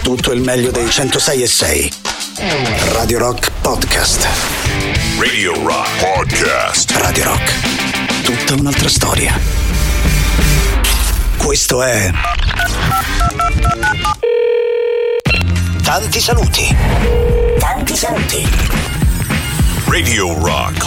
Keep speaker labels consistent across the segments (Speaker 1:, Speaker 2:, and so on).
Speaker 1: tutto il meglio dei 106.6. Radio Rock Podcast.
Speaker 2: Radio Rock Podcast.
Speaker 1: Radio Rock. Tutta un'altra storia. Questo è Tanti saluti. Tanti saluti.
Speaker 2: Radio Rock.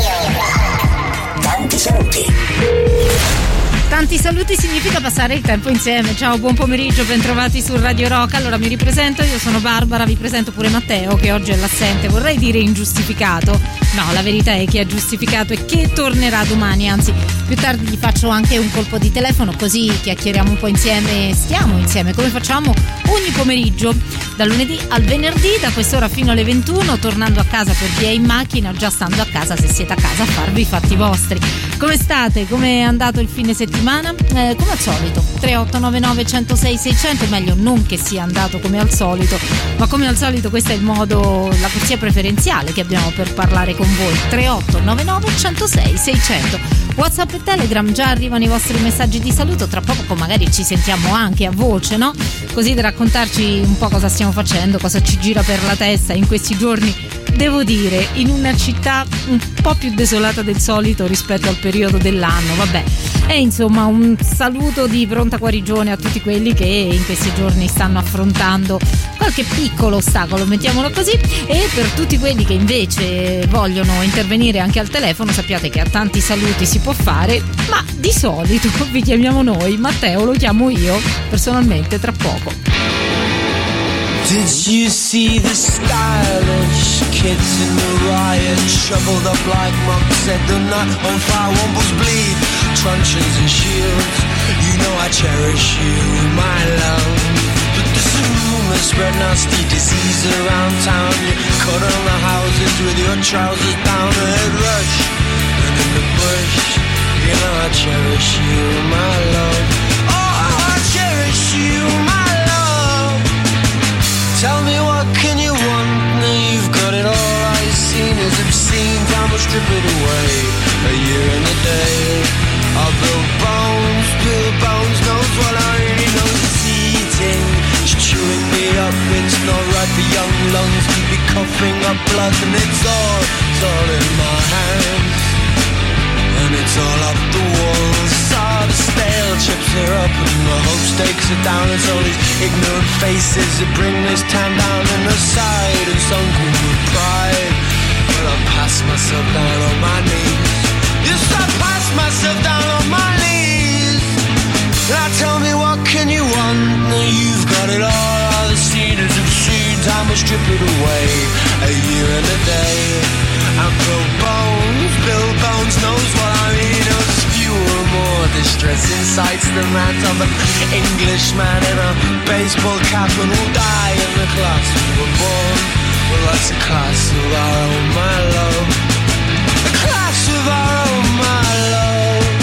Speaker 1: Tanti saluti.
Speaker 3: Tanti saluti significa passare il tempo insieme. Ciao, buon pomeriggio, bentrovati su Radio Rock. Allora mi ripresento, io sono Barbara, vi presento pure Matteo che oggi è l'assente, vorrei dire ingiustificato. No, la verità è che è giustificato e che tornerà domani, anzi più tardi gli faccio anche un colpo di telefono così chiacchieriamo un po' insieme, stiamo insieme come facciamo ogni pomeriggio dal lunedì al venerdì, da quest'ora fino alle 21, tornando a casa per chi è in macchina o già stando a casa se siete a casa a farvi i fatti vostri. Come state? Come è andato il fine settimana? Come al solito 3899 106 600, meglio non che sia andato come al solito, ma come al solito questo è il modo, la corsia preferenziale che abbiamo per parlare con voi. 3899 106 600. WhatsApp e Telegram, già arrivano i vostri messaggi di saluto, tra poco magari ci sentiamo anche a voce, no? Così da raccontarci un po' cosa stiamo facendo, cosa ci gira per la testa in questi giorni, devo dire, in una città un po' più desolata del solito rispetto al periodo dell'anno, vabbè. E insomma un saluto di pronta guarigione a tutti quelli che in questi giorni stanno affrontando qualche piccolo ostacolo, mettiamolo così, e per tutti quelli che invece vogliono intervenire anche al telefono sappiate che a tanti saluti si può fare, ma di solito vi chiamiamo noi, Matteo lo chiamo io personalmente tra poco.
Speaker 4: Did you see the stylish kids in the riot, shoveled up like monks, set the night on fire, wombles bleed, truncheons and shields, you know I cherish you, my love. But there's a rumor spread nasty disease around town, you cut on the houses with your trousers down, a head rush, and in the bush, you know I cherish you, my love. Oh, I cherish you, my love. Tell me what can you want, now you've got it all, all you've seen is obscene, time will strip it away, a year and a day, I'll build bones, knows what I really know, it's eating, it's chewing me up, it's not right for young lungs, keep me coughing up blood, and it's all in my hands, and it's all up the walls, the stale chips are up and the hope stakes are down. It's all these ignorant faces that bring this town down and aside and sunken with pride. But I pass myself down on my knees. Yes, I pass myself down on my knees. Now tell me what can you want? Now you've got it all. All the cedars have seen. Time will strip it away. A year and a day. I build bones, knows what I mean. Knows fewer, more distressing sights than that of an Englishman in a baseball cap and will die in the class we were born. Well, that's a class of our own, my love. A class of our own, my love.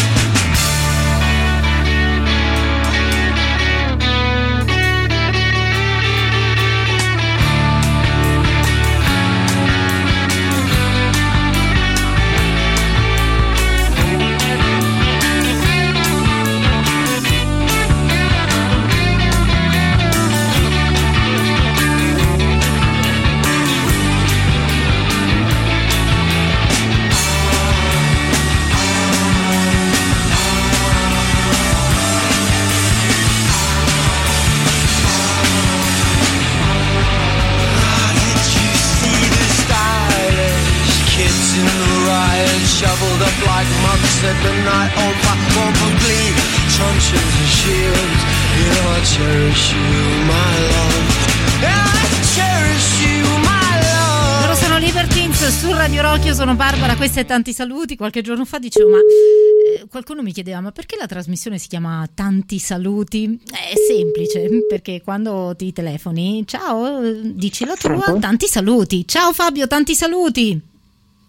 Speaker 4: Shoveled up like monks at the night on fire, won't bleed, truncheons and shields. You know I cherish you, my love. Yeah, I cherish you, my love.
Speaker 3: Loro sono Libertines su Radio Rock, io sono Barbara, questo è Tanti Saluti. Qualche giorno fa dicevo, ma qualcuno mi chiedeva, ma perché la trasmissione si chiama Tanti Saluti? È semplice, perché quando ti telefoni, ciao, dici la tua, tanti saluti. Ciao Fabio, tanti saluti.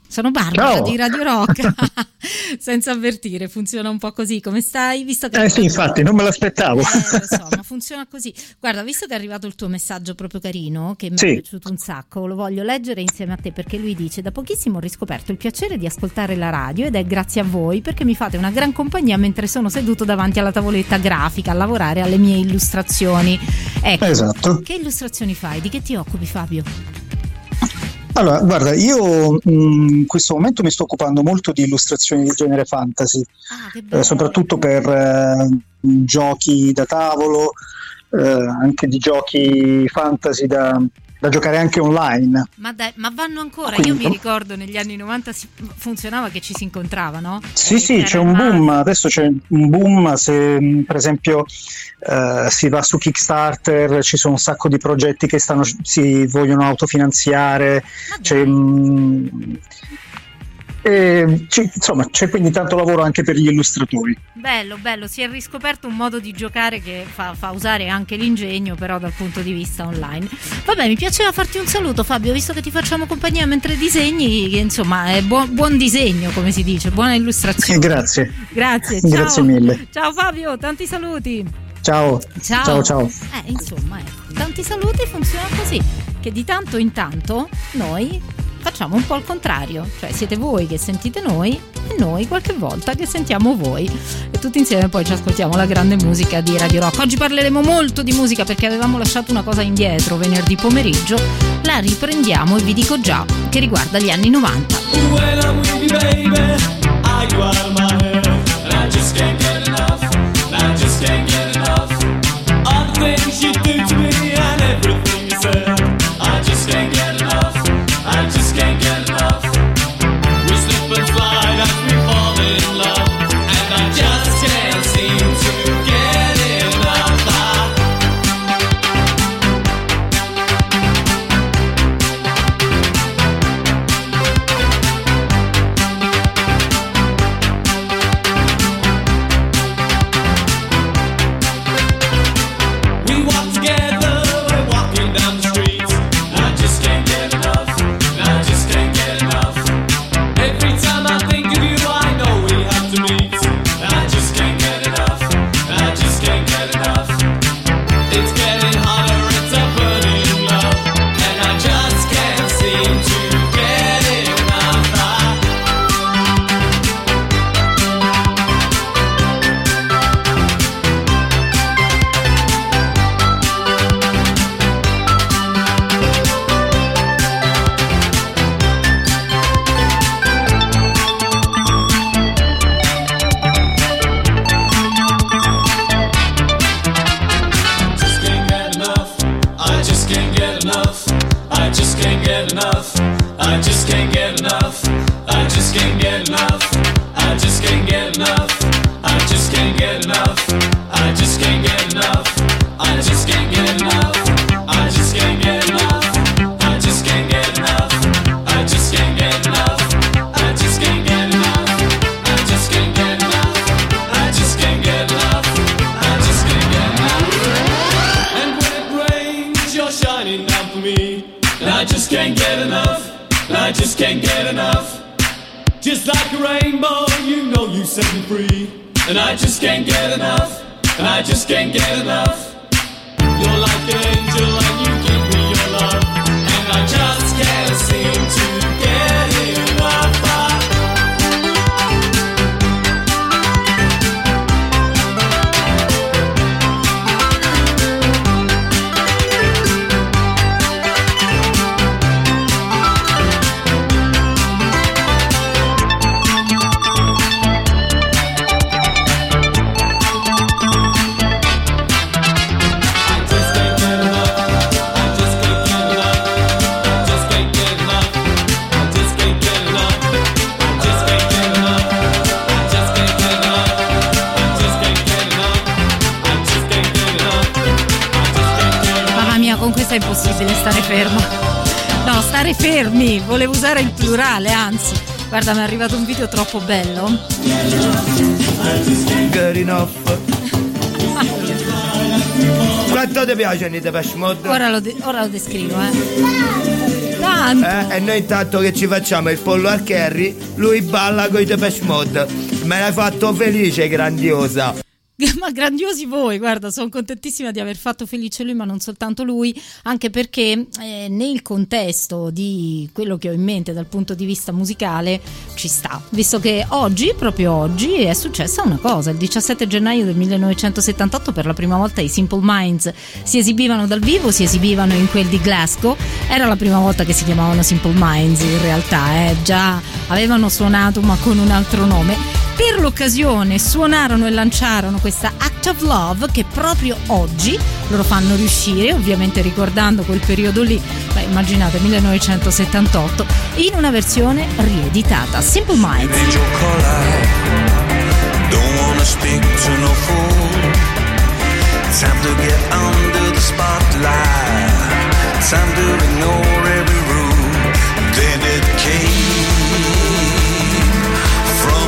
Speaker 3: Sono Barbara
Speaker 5: Ciao.
Speaker 3: di Radio Rock. Senza avvertire, funziona un po' così. Come stai? Visto che
Speaker 5: Sì, infatti, non me l'aspettavo.
Speaker 3: lo so, ma funziona così. Guarda, visto che è arrivato il tuo messaggio proprio carino, che mi
Speaker 5: Sì.
Speaker 3: è piaciuto un sacco, lo voglio leggere insieme a te, perché lui dice: da pochissimo ho riscoperto il piacere di ascoltare la radio ed è grazie a voi, perché mi fate una gran compagnia mentre sono seduto davanti alla tavoletta grafica a lavorare alle mie illustrazioni. Ecco,
Speaker 5: Esatto.
Speaker 3: che illustrazioni fai? Di che ti occupi, Fabio?
Speaker 5: Allora, guarda, io in questo momento mi sto occupando molto di illustrazioni di genere fantasy,
Speaker 3: Ah, che bello.
Speaker 5: soprattutto per giochi da tavolo, anche di giochi fantasy da giocare anche online.
Speaker 3: Ma dai, ma vanno ancora?
Speaker 5: Quindi-
Speaker 3: Io mi ricordo negli anni 90 funzionava che ci si incontrava, no?
Speaker 5: Sì, c'è un boom, adesso c'è un boom, se per esempio si va su Kickstarter, ci sono un sacco di progetti che si vogliono autofinanziare, insomma c'è quindi tanto lavoro anche per gli illustratori.
Speaker 3: Bello, si è riscoperto un modo di giocare che fa usare anche l'ingegno, però dal punto di vista online. Vabbè, mi piaceva farti un saluto, Fabio, visto che ti facciamo compagnia mentre disegni, che insomma è buon disegno, come si dice, buona illustrazione.
Speaker 5: Grazie.
Speaker 3: Grazie, ciao.
Speaker 5: Grazie mille.
Speaker 3: Ciao Fabio, tanti saluti.
Speaker 5: Ciao.
Speaker 3: Ciao. Insomma, ecco, tanti saluti, funziona così, che di tanto in tanto noi facciamo un po' il contrario, cioè siete voi che sentite noi e noi qualche volta che sentiamo voi, e tutti insieme poi ci ascoltiamo la grande musica di Radio Rock. Oggi parleremo molto di musica perché avevamo lasciato una cosa indietro venerdì pomeriggio, la riprendiamo e vi dico già che riguarda gli anni 90.
Speaker 6: When I'm with you, baby, I go out of my head, and I just can't get enough, and I just can't get enough. All the things you do to me and everything you said, I just can't get enough, I just can't get enough. We slip and slide as we fall in love, and I just can't seem to get enough. We walk together, we're walking down the street, and I just can't get enough, and I just can't get enough. Every time I think of you, I know we have to meet, and I just can't get enough, and I just can't get enough. It's getting hotter, it's a burning love, and I just can't seem to get enough. Just can't get enough. I just can't get enough. I just can't get enough. I just can't get enough. I just can't get enough. I just can't get enough. I just can't get enough. I just can't get enough. I just can't get enough. I just can't get enough. I just can't get enough. I just can't get enough. I just can't get enough. I just can't get enough. I just can't get enough. I just can't get enough. And when it rains, you're shining down for me. And I just can't get enough. And I just can't get enough. Just like a rainbow, you know you set me free. And I just can't get enough. And I just can't get enough. You're like an angel and you give me your love. And I just can't seem to get enough.
Speaker 3: Mamma mia, con questa è impossibile stare fermo. No, stare fermi, volevo usare il plurale, anzi. Guarda, mi è arrivato un video troppo bello.
Speaker 7: Good enough. Quanto ti piace Depeche Mode?
Speaker 3: Ora lo descrivo, Dai! tanto.
Speaker 7: E noi intanto che ci facciamo il pollo al curry, lui balla con i Depeche Mode. Me l'hai fatto felice, grandiosa.
Speaker 3: Ma grandiosi voi, guarda, sono contentissima di aver fatto felice lui, ma non soltanto lui, anche perché nel contesto di quello che ho in mente dal punto di vista musicale ci sta, visto che oggi, proprio oggi, è successa una cosa. Il 17 gennaio del 1978 per la prima volta i Simple Minds si esibivano dal vivo, si esibivano in quel di Glasgow. Era la prima volta che si chiamavano Simple Minds, in realtà già avevano suonato ma con un altro nome. Per l'occasione suonarono e lanciarono questa Act of Love, che proprio oggi loro fanno riuscire, ovviamente ricordando quel periodo lì, immaginate 1978, in una versione rieditata. Simple Minds.
Speaker 4: Don't wanna speak to no fool. Time to get under the spotlight. Time to ignore every rule. Then it came from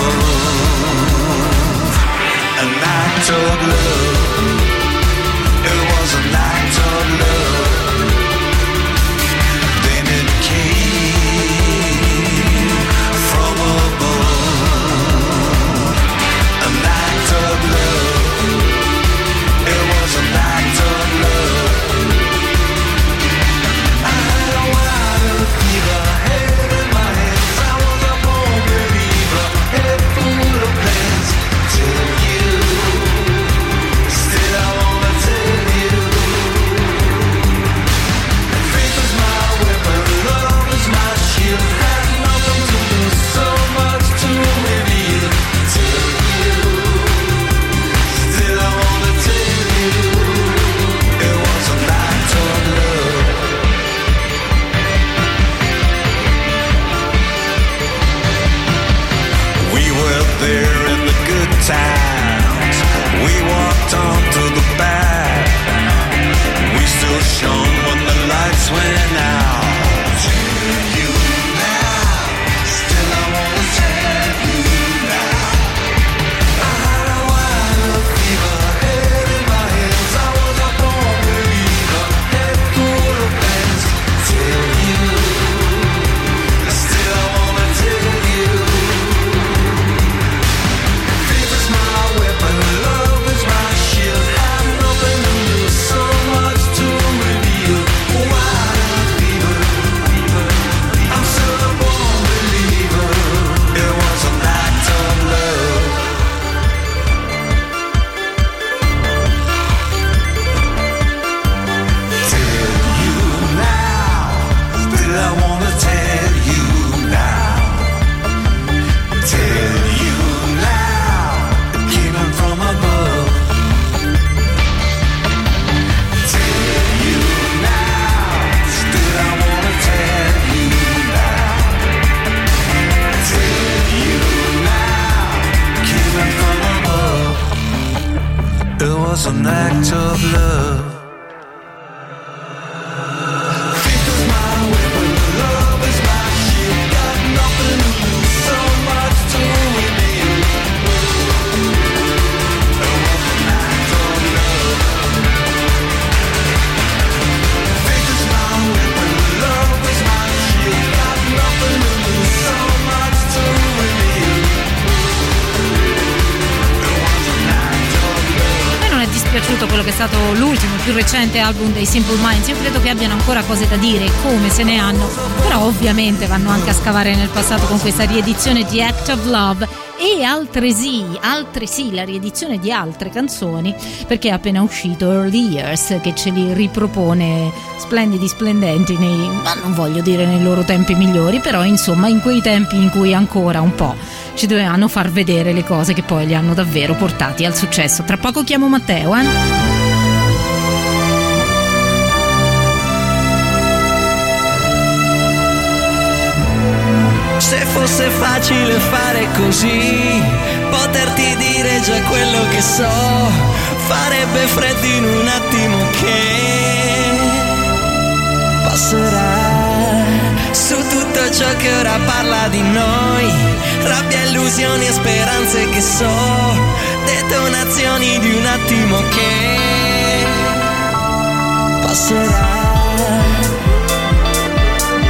Speaker 4: above. An act of love. It was an act of love. Then it came from above. An act of love. It was an act of love. I had a wild fever, head in my hands. I was a born believer, head full of plans. Till you, still I wanna tell you. Faith is my weapon, love is my shield. Had nothing to lose, so much to reveal. Till you, still I wanna tell you. It was a night of love. We were there in the good times. We walked on to the bad. We still shone when the lights went out. Tell you now, still I wanna tell you now. I had a wild fever, head in my hands. I was a born believer, head full of plans. Tell you, still I wanna tell you. Faith is my weapon, love is my shield. Have nothing to lose, so much to reveal. Wild fever, I'm still a born believer. It was an act of love. Tell you now, still I wanna tell you now. Tell you now, it came from above. Tell you now, still I wanna tell you now. Tell you now, came from above. It was an act of love. Faith is my weapon, love is my shield. Got nothing to lose, so much to reveal. It was an act of love. Faith is my weapon, love is my shield. Got nothing to lose, so much to reveal. It was an act of love.
Speaker 3: A me non è dispiaciuto quello che è stato l'ultimo, più recente album dei Simple Minds. Io credo che abbiano ancora cose da dire, come se ne hanno, però ovviamente vanno anche a scavare nel passato con questa riedizione di Act of Love e altresì la riedizione di altre canzoni, perché è appena uscito Early Years, che ce li ripropone splendidi, splendenti ma non voglio dire nei loro tempi migliori, però insomma in quei tempi in cui ancora un po' ci dovevano far vedere le cose che poi li hanno davvero portati al successo. Tra poco chiamo Matteo,
Speaker 8: Se fosse facile fare così, poterti dire già quello che so, farebbe freddo in un attimo che passerà. Su tutto ciò che ora parla di noi, rabbia, illusioni e speranze che so, detonazioni di un attimo che passerà.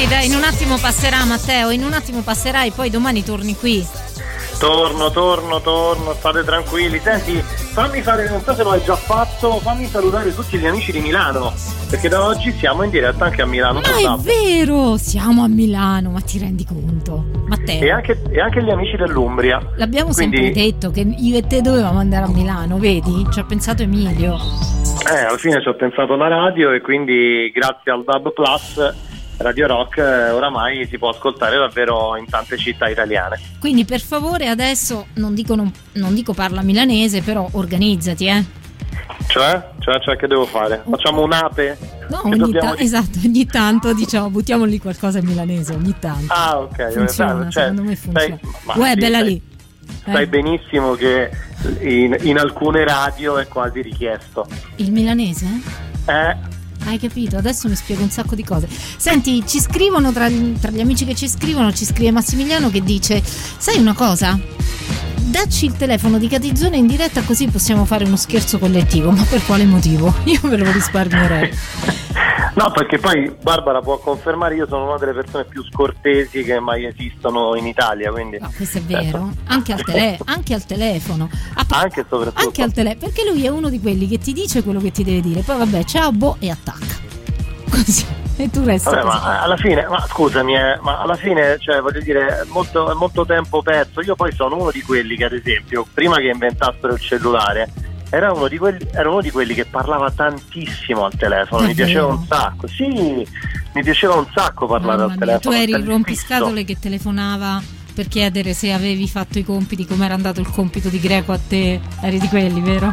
Speaker 3: dai, in un attimo passerà, Matteo, in un attimo passerà e poi domani torni qui.
Speaker 9: Torno, state tranquilli. Senti, fammi fare, non so se lo hai già fatto, fammi salutare tutti gli amici di Milano, perché da oggi siamo in diretta anche a Milano.
Speaker 3: Ma è vero, siamo a Milano, ma ti rendi conto? Matteo.
Speaker 9: E anche gli amici dell'Umbria.
Speaker 3: L'abbiamo sempre detto che io e te dovevamo andare a Milano, vedi? Ci ha pensato Emilio.
Speaker 9: Alla fine ci ho pensato la radio e quindi grazie al DAB Plus Radio Rock oramai si può ascoltare davvero in tante città italiane.
Speaker 3: Quindi per favore adesso non dico parla milanese, però organizzati,
Speaker 9: Cioè che devo fare? Facciamo un'ape?
Speaker 3: No, esatto, ogni tanto diciamo buttiamo lì qualcosa in milanese, ogni tanto.
Speaker 9: Ah, ok,
Speaker 3: funziona, secondo me funziona. Bella lì.
Speaker 9: Sai benissimo che in alcune radio è quasi richiesto.
Speaker 3: Il milanese? Hai capito? Adesso mi spiego un sacco di cose. Senti, ci scrivono tra gli amici che ci scrivono, ci scrive Massimiliano che dice: sai una cosa? Dacci il telefono di Catizzone in diretta così possiamo fare uno scherzo collettivo. Ma per quale motivo? Io ve lo risparmierei.
Speaker 9: No, perché poi Barbara può confermare, io sono una delle persone più scortesi che mai esistono in Italia, quindi.
Speaker 3: No, questo è vero. Anche al telefono.
Speaker 9: Anche soprattutto.
Speaker 3: Anche al telefono, perché lui è uno di quelli che ti dice quello che ti deve dire, poi vabbè, ciao, e attacca. Così. E tu resti così.
Speaker 9: Ma alla fine, alla fine, cioè, voglio dire, è molto tempo perso. Io poi sono uno di quelli che, ad esempio, prima che inventassero il cellulare, era uno di quelli che parlava tantissimo al telefono. Mi piaceva un sacco. Sì, mi piaceva un sacco parlare al telefono.
Speaker 3: Tu eri il rompiscatole che telefonava per chiedere se avevi fatto i compiti, com'era andato il compito di greco a te. Eri di quelli, vero?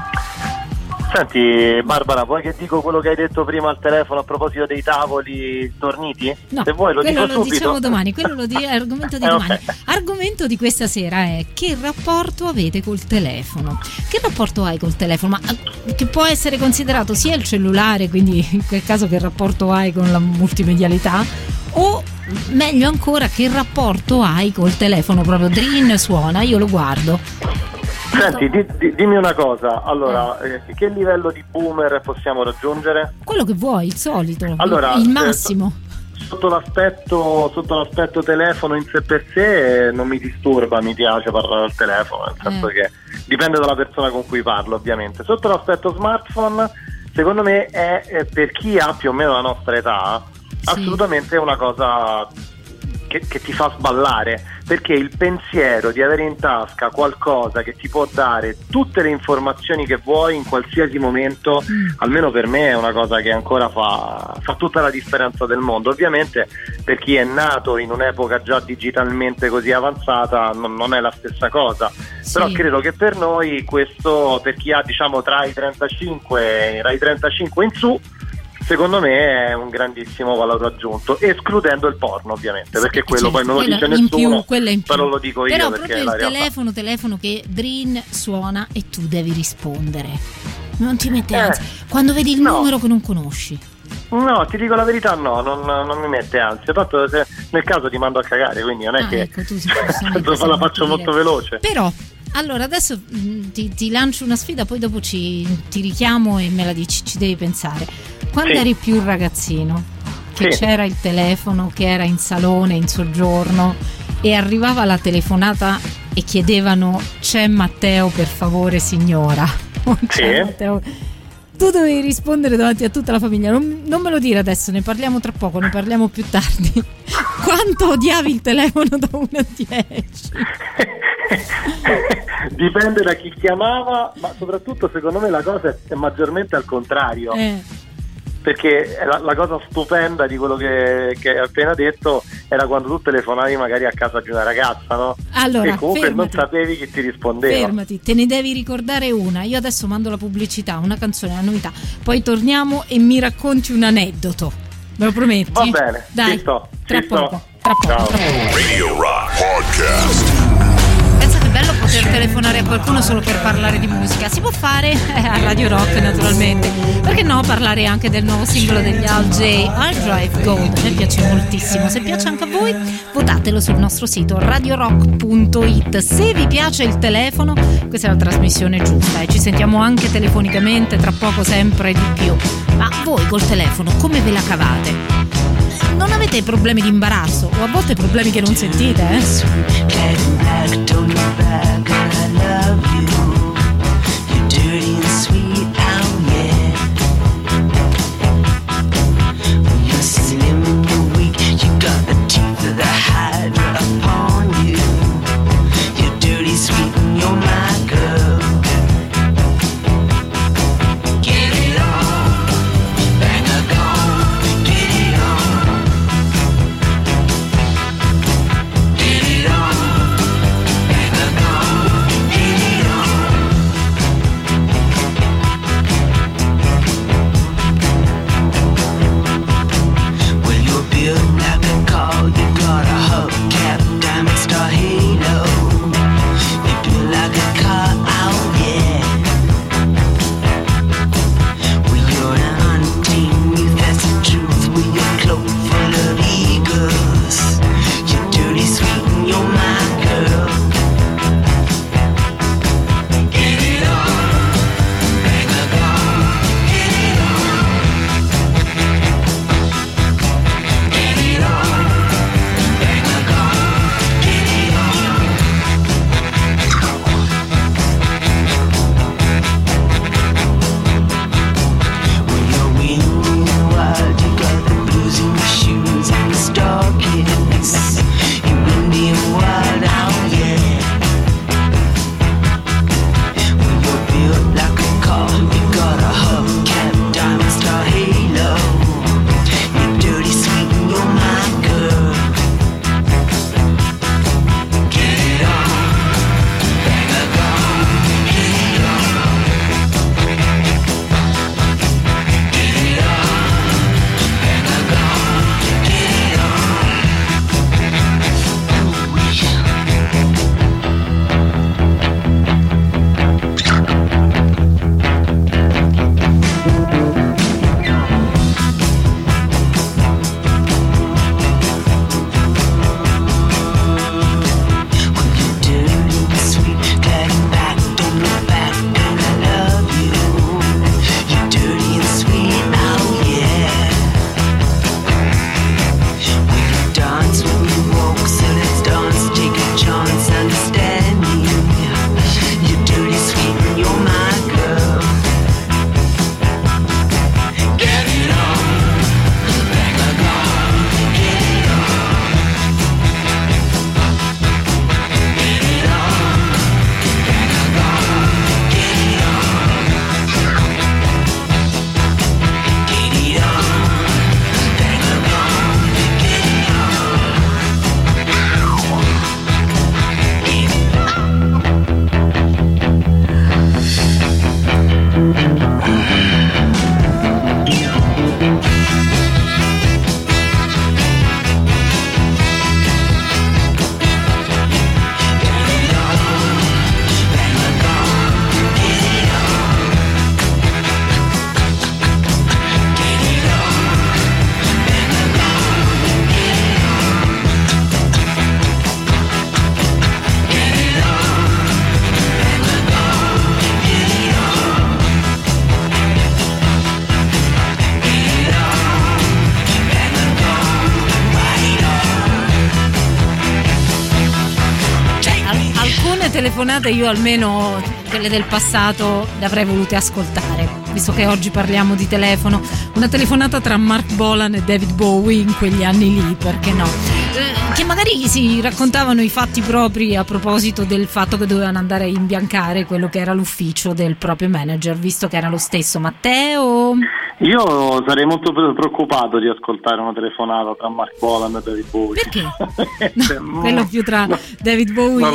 Speaker 9: Senti Barbara, vuoi che dico quello che hai detto prima al telefono a proposito dei tavoli storniti?
Speaker 3: No,
Speaker 9: se vuoi lo dico
Speaker 3: lo
Speaker 9: subito.
Speaker 3: Diciamo domani, quello è argomento di domani.
Speaker 9: Okay.
Speaker 3: Argomento di questa sera è: che rapporto avete col telefono? Che rapporto hai col telefono? Ma che può essere considerato sia il cellulare, quindi in quel caso che rapporto hai con la multimedialità, o meglio ancora che rapporto hai col telefono proprio Drin suona, io lo guardo.
Speaker 9: Senti, dimmi una cosa, allora, che livello di boomer possiamo raggiungere?
Speaker 3: Quello che vuoi, il solito,
Speaker 9: allora,
Speaker 3: il massimo.
Speaker 9: Sotto l'aspetto telefono in sé per sé non mi disturba, mi piace parlare al telefono, nel senso che dipende dalla persona con cui parlo, ovviamente. Sotto l'aspetto smartphone, secondo me è per chi ha più o meno la nostra età, assolutamente una cosa che ti fa sballare, perché il pensiero di avere in tasca qualcosa che ti può dare tutte le informazioni che vuoi in qualsiasi momento, almeno per me è una cosa che ancora fa tutta la differenza del mondo. Ovviamente per chi è nato in un'epoca già digitalmente così avanzata non è la stessa cosa, però credo che per noi questo, per chi ha diciamo tra i 35 in su, secondo me è un grandissimo valore aggiunto, escludendo il porno ovviamente, perché quello poi non lo dice nessuno, però lo dico io.
Speaker 3: Però
Speaker 9: perché
Speaker 3: proprio il telefono che Drin suona e tu devi rispondere, non ti mette ansia quando vedi il numero che non conosci?
Speaker 9: No, ti dico la verità, non mi mette ansia, tanto se nel caso ti mando a cagare, quindi non è che
Speaker 3: ecco, tu
Speaker 9: la faccio molto veloce.
Speaker 3: Però allora adesso ti lancio una sfida, poi dopo ti richiamo e me la dici, ci devi pensare. Quando eri più ragazzino, che c'era il telefono, che era in salone, in soggiorno, e arrivava la telefonata e chiedevano: c'è Matteo per favore signora? Matteo. Tu dovevi rispondere davanti a tutta la famiglia. Non me lo dire adesso, ne parliamo tra poco, ne parliamo più tardi. Quanto odiavi il telefono da 1 a 10?
Speaker 9: Dipende da chi chiamava, ma soprattutto secondo me la cosa è maggiormente al contrario. Perché la cosa stupenda di quello che hai appena detto era quando tu telefonavi magari a casa di una ragazza, no?
Speaker 3: Allora,
Speaker 9: e comunque
Speaker 3: fermati.
Speaker 9: non sapevi chi ti rispondeva.
Speaker 3: Fermati, te ne devi ricordare una. Io adesso mando la pubblicità, una canzone, una novità, poi torniamo e mi racconti un aneddoto. Me lo prometti?
Speaker 9: Va bene,
Speaker 3: dai,
Speaker 9: ci sto.
Speaker 3: Tra poco.
Speaker 2: Ciao. Radio Rock Podcast.
Speaker 3: Pensa che bello poter telefonare a qualcuno solo per parlare di musica. Si può fare a Radio Rock, naturalmente. Perché no, parlare anche del nuovo singolo degli Al J, Hard Drive Gold. Mi piace moltissimo. Se piace anche a voi, votatelo sul nostro sito radiorock.it. Se vi piace il telefono, questa è la trasmissione giusta e ci sentiamo anche telefonicamente tra poco, sempre di più. Ma voi col telefono come ve la cavate? non avete problemi di imbarazzo o a volte problemi che non sentite, telefonate io almeno quelle del passato le avrei volute ascoltare, visto che oggi parliamo di telefono. Una telefonata tra Mark Bolan e David Bowie in quegli anni lì, perché no? Che magari si raccontavano i fatti propri a proposito del fatto che dovevano andare a imbiancare quello che era l'ufficio del proprio manager, visto che era lo stesso. Matteo?
Speaker 9: Io sarei molto preoccupato di ascoltare una telefonata tra Mark Bolan e David Bowie.
Speaker 3: Perché? No, quello più tra David Bowie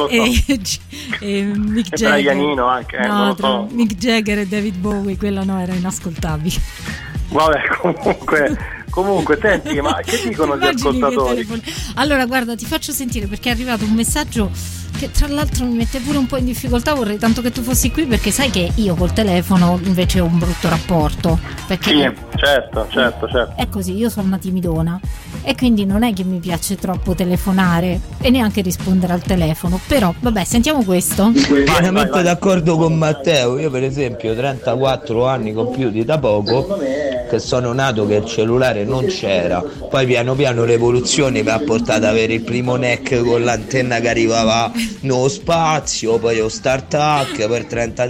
Speaker 3: e Mick Jagger.
Speaker 9: E Ianino anche,
Speaker 3: no,
Speaker 9: non lo
Speaker 3: tra
Speaker 9: so.
Speaker 3: Mick Jagger e David Bowie, quella no, era inascoltabile.
Speaker 9: Vabbè, comunque senti, ma che dicono gli ascoltatori?
Speaker 3: Allora guarda, ti faccio sentire perché è arrivato un messaggio che tra l'altro mi mette pure un po' in difficoltà. Vorrei tanto che tu fossi qui, perché sai che io col telefono invece ho un brutto rapporto, perché
Speaker 9: Sì, certo.
Speaker 3: è così, io sono una timidona e quindi non è che mi piace troppo telefonare e neanche rispondere al telefono. Però vabbè, sentiamo questo.
Speaker 10: Pienamente d'accordo con Matteo. Io per esempio 34 anni compiuti da poco, che sono nato che il cellulare non c'era, poi piano piano l'evoluzione mi ha portato ad avere il primo NEC con l'antenna che arrivava nello spazio, poi lo StarTAC, poi il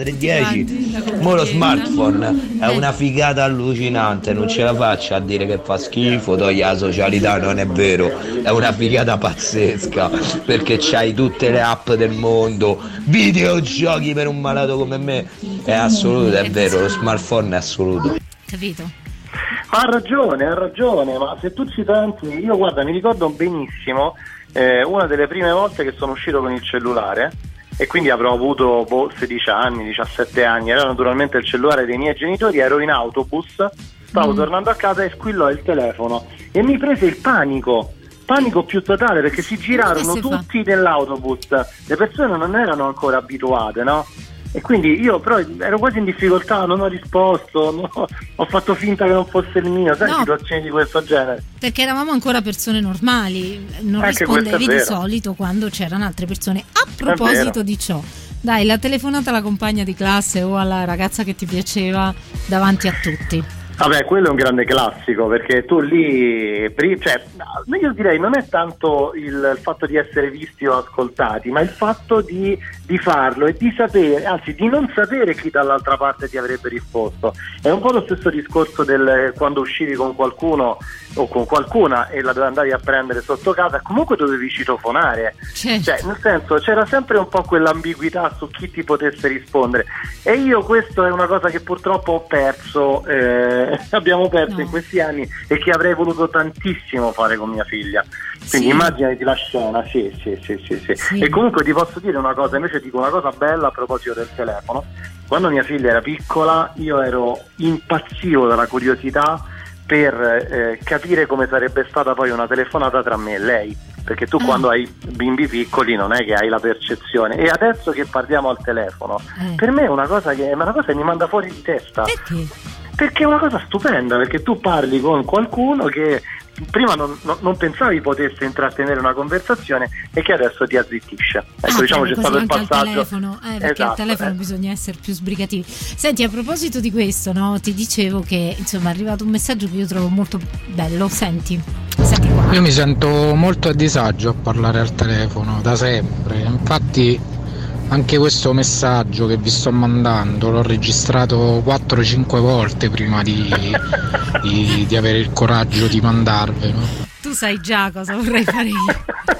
Speaker 10: 3310. Mo lo smartphone è una figata allucinante, non ce la faccio a dire che fa schifo, toglie la socialità, non è vero, è una figata pazzesca, perché c'hai tutte le app del mondo, videogiochi per un malato come me, è assoluto, è vero, lo smartphone è assoluto.
Speaker 3: Capito?
Speaker 9: Ha ragione, ma se tu ci pensi, io guarda, mi ricordo benissimo una delle prime volte che sono uscito con il cellulare, e quindi avrò avuto 16 anni, 17 anni, era naturalmente il cellulare dei miei genitori, ero in autobus, stavo tornando a casa e squillò il telefono e mi prese il panico più totale, perché si girarono tutti nell'autobus, le persone non erano ancora abituate, no? E quindi io però ero quasi in difficoltà, non ho risposto, ho fatto finta che non fosse il mio, sai, situazioni di questo genere.
Speaker 3: Perché eravamo ancora persone normali, non rispondevi di solito quando c'erano altre persone. A proposito di ciò, dai, la telefonata alla compagna di classe o alla ragazza che ti piaceva davanti a tutti.
Speaker 9: Vabbè, quello è un grande classico, perché tu lì, cioè, io direi non è tanto il fatto di essere visti o ascoltati, ma il fatto di farlo e di sapere, anzi di non sapere chi dall'altra parte ti avrebbe risposto. È un po' lo stesso discorso del quando uscivi con qualcuno o con qualcuna e la andavi a prendere sotto casa, comunque dovevi citofonare, cioè nel senso c'era sempre un po' quell'ambiguità su chi ti potesse rispondere, e io questo è una cosa che purtroppo ho perso, abbiamo perso in questi anni, e che avrei voluto tantissimo fare con mia figlia, quindi immaginati la scena. Sì. E comunque ti posso dire una cosa, invece dico una cosa bella a proposito del telefono. Quando mia figlia era piccola io impazzivo dalla curiosità per capire come sarebbe stata poi una telefonata tra me e lei, perché tu quando hai bimbi piccoli non è che hai la percezione, e adesso che parliamo al telefono per me è una cosa che mi manda fuori di testa. Perché è una cosa stupenda, perché tu parli con qualcuno che prima non pensavi potesse intrattenere una conversazione e che adesso ti azzittisce. Ecco, diciamo c'è stato il passaggio.
Speaker 3: Perché al telefono bisogna essere più sbrigativi. Senti, a proposito di questo, no, ti dicevo che insomma è arrivato un messaggio che io trovo molto bello. Senti qua.
Speaker 11: Io mi sento molto a disagio a parlare al telefono da sempre, infatti anche questo messaggio che vi sto mandando l'ho registrato 4-5 volte prima di avere il coraggio di mandarvelo.
Speaker 3: Tu sai già cosa vorrei fare io.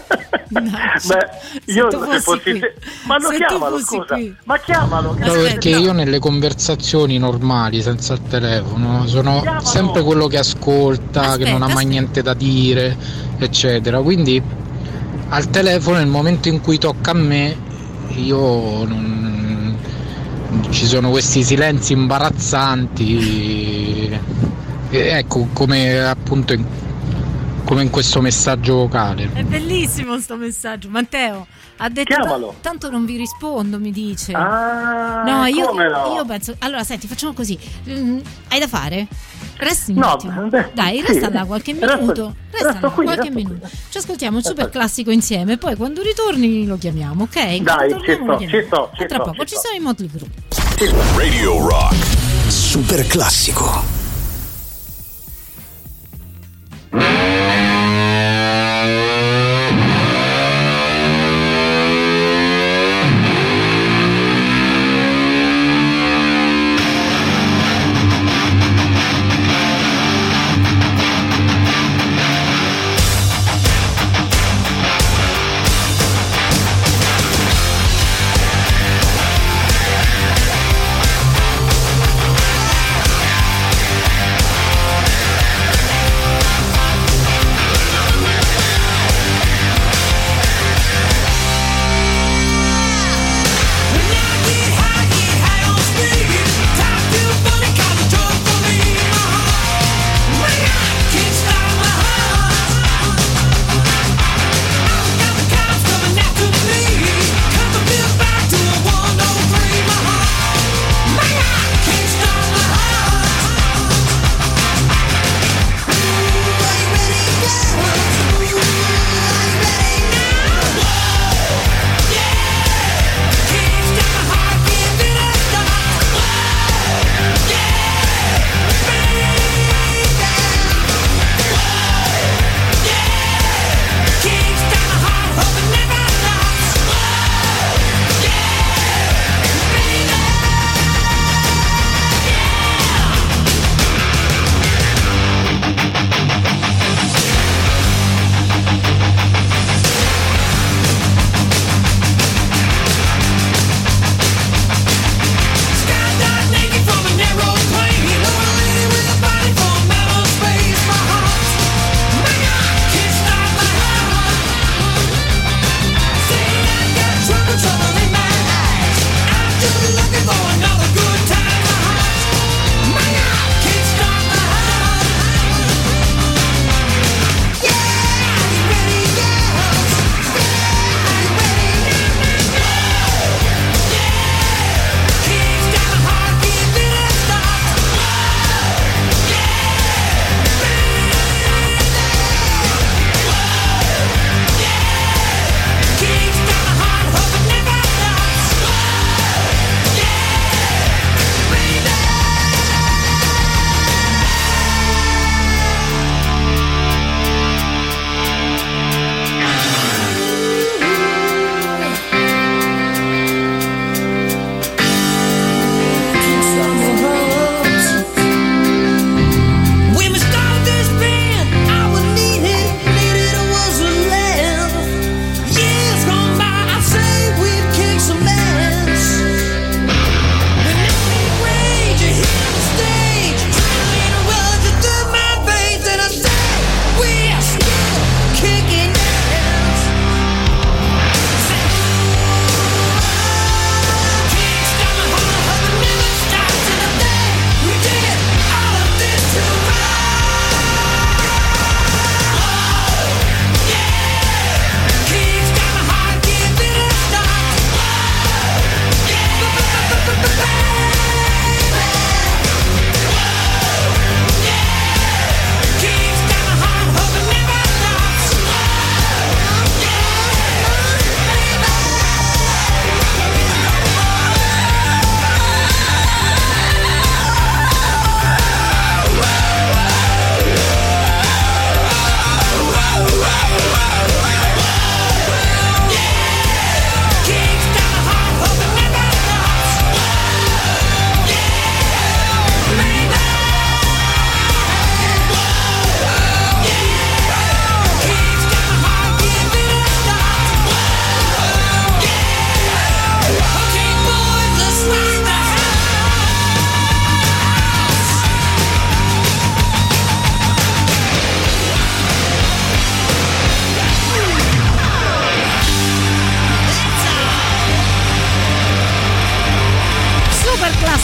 Speaker 9: Beh, io se fossi ma lo chiamalo, scusa. Qui. Ma chiamalo.
Speaker 11: No, perché io nelle conversazioni normali senza il telefono sono sempre quello che ascolta, che non ha mai niente da dire, eccetera. Quindi al telefono, nel momento in cui tocca a me, ci sono questi silenzi imbarazzanti, ecco, come appunto come in questo messaggio vocale.
Speaker 3: È bellissimo sto messaggio. Matteo ha detto tanto non vi rispondo, mi dice. Io penso, allora senti, facciamo così, hai da fare? Resti un attimo. Dai, resta là qualche minuto. Resta qualche minuto. Ci ascoltiamo il super classico insieme, poi quando ritorni lo chiamiamo, ok?
Speaker 9: Dai, ci sto.
Speaker 3: Tra poco ci sono i Motley Crue.
Speaker 2: Radio Rock
Speaker 1: Super classico.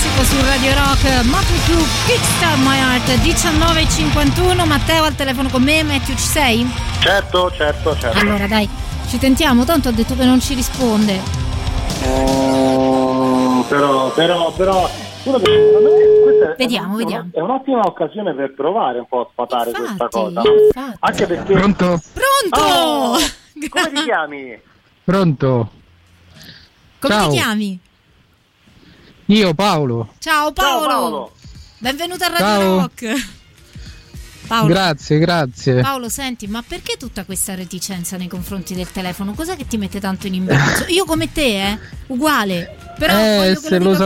Speaker 3: classico su Radio Rock. Motley Crue, Kickstart My Heart, 19:51. Matteo al telefono con me. Matthew, ci sei?
Speaker 9: Certo.
Speaker 3: Allora dai, ci tentiamo, tanto ha detto che non ci risponde.
Speaker 9: Però
Speaker 3: Vediamo.
Speaker 9: È un'ottima occasione per provare un po' a sfatare questa cosa. Anche perché...
Speaker 11: Pronto?
Speaker 9: Oh, come ti chiami?
Speaker 11: Pronto?
Speaker 3: Come
Speaker 11: Ciao.
Speaker 3: ti chiami?
Speaker 11: Io Paolo.
Speaker 3: Ciao Paolo. Benvenuto a Radio Rock. Paolo.
Speaker 11: Grazie.
Speaker 3: Paolo, senti, ma perché tutta questa reticenza nei confronti del telefono? Cos'è che ti mette tanto in imbarazzo? Io come te, uguale. Però
Speaker 11: se lo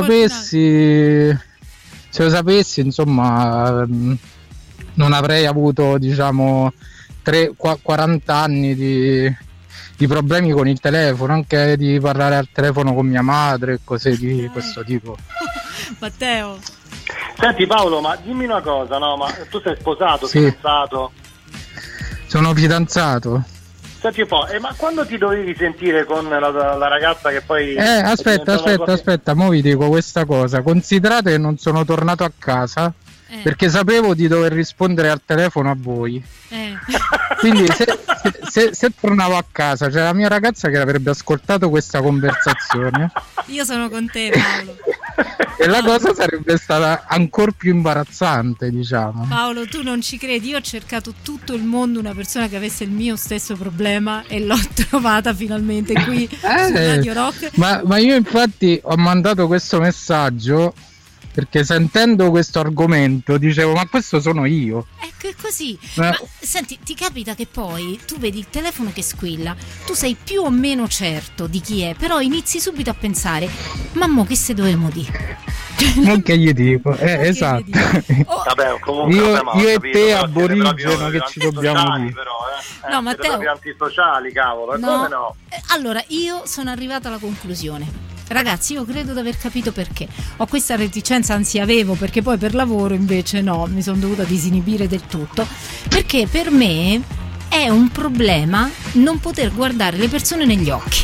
Speaker 11: sapessi, insomma, non avrei avuto, diciamo, 40 anni di problemi con il telefono, anche di parlare al telefono con mia madre e cose di questo tipo.
Speaker 3: Matteo.
Speaker 9: Senti Paolo, ma dimmi una cosa, no? Ma tu sei sposato,
Speaker 11: Sì.
Speaker 9: fidanzato?
Speaker 11: Sono fidanzato.
Speaker 9: Senti un po', ma quando ti dovevi sentire con la ragazza che poi...
Speaker 11: Aspetta, mo vi dico questa cosa. Considerate che non sono tornato a casa perché sapevo di dover rispondere al telefono a voi. Quindi se tornavo a casa c'è la mia ragazza che avrebbe ascoltato questa conversazione.
Speaker 3: Io sono con te, Paolo.
Speaker 11: E la cosa sarebbe stata ancora più imbarazzante, diciamo.
Speaker 3: Paolo, tu non ci credi, io ho cercato tutto il mondo una persona che avesse il mio stesso problema e l'ho trovata finalmente qui su Radio Rock.
Speaker 11: Ma io infatti ho mandato questo messaggio perché sentendo questo argomento dicevo, ma questo sono io.
Speaker 3: Ecco, è così. Ma senti, ti capita che poi tu vedi il telefono che squilla, tu sei più o meno certo di chi è, però inizi subito a pensare, mamma, che se dovremmo dire?
Speaker 11: Non che gli dico, esatto.
Speaker 9: Vabbè, comunque,
Speaker 11: io e te aborigeno che ci dobbiamo dire.
Speaker 9: Però,
Speaker 3: no, Matteo,
Speaker 9: proprio antisociali, cavolo, come no?
Speaker 3: Allora, io sono arrivata alla conclusione. Ragazzi, io credo di aver capito perché ho questa reticenza, anzi avevo, perché poi per lavoro invece no, mi sono dovuta disinibire del tutto, perché per me è un problema non poter guardare le persone negli occhi.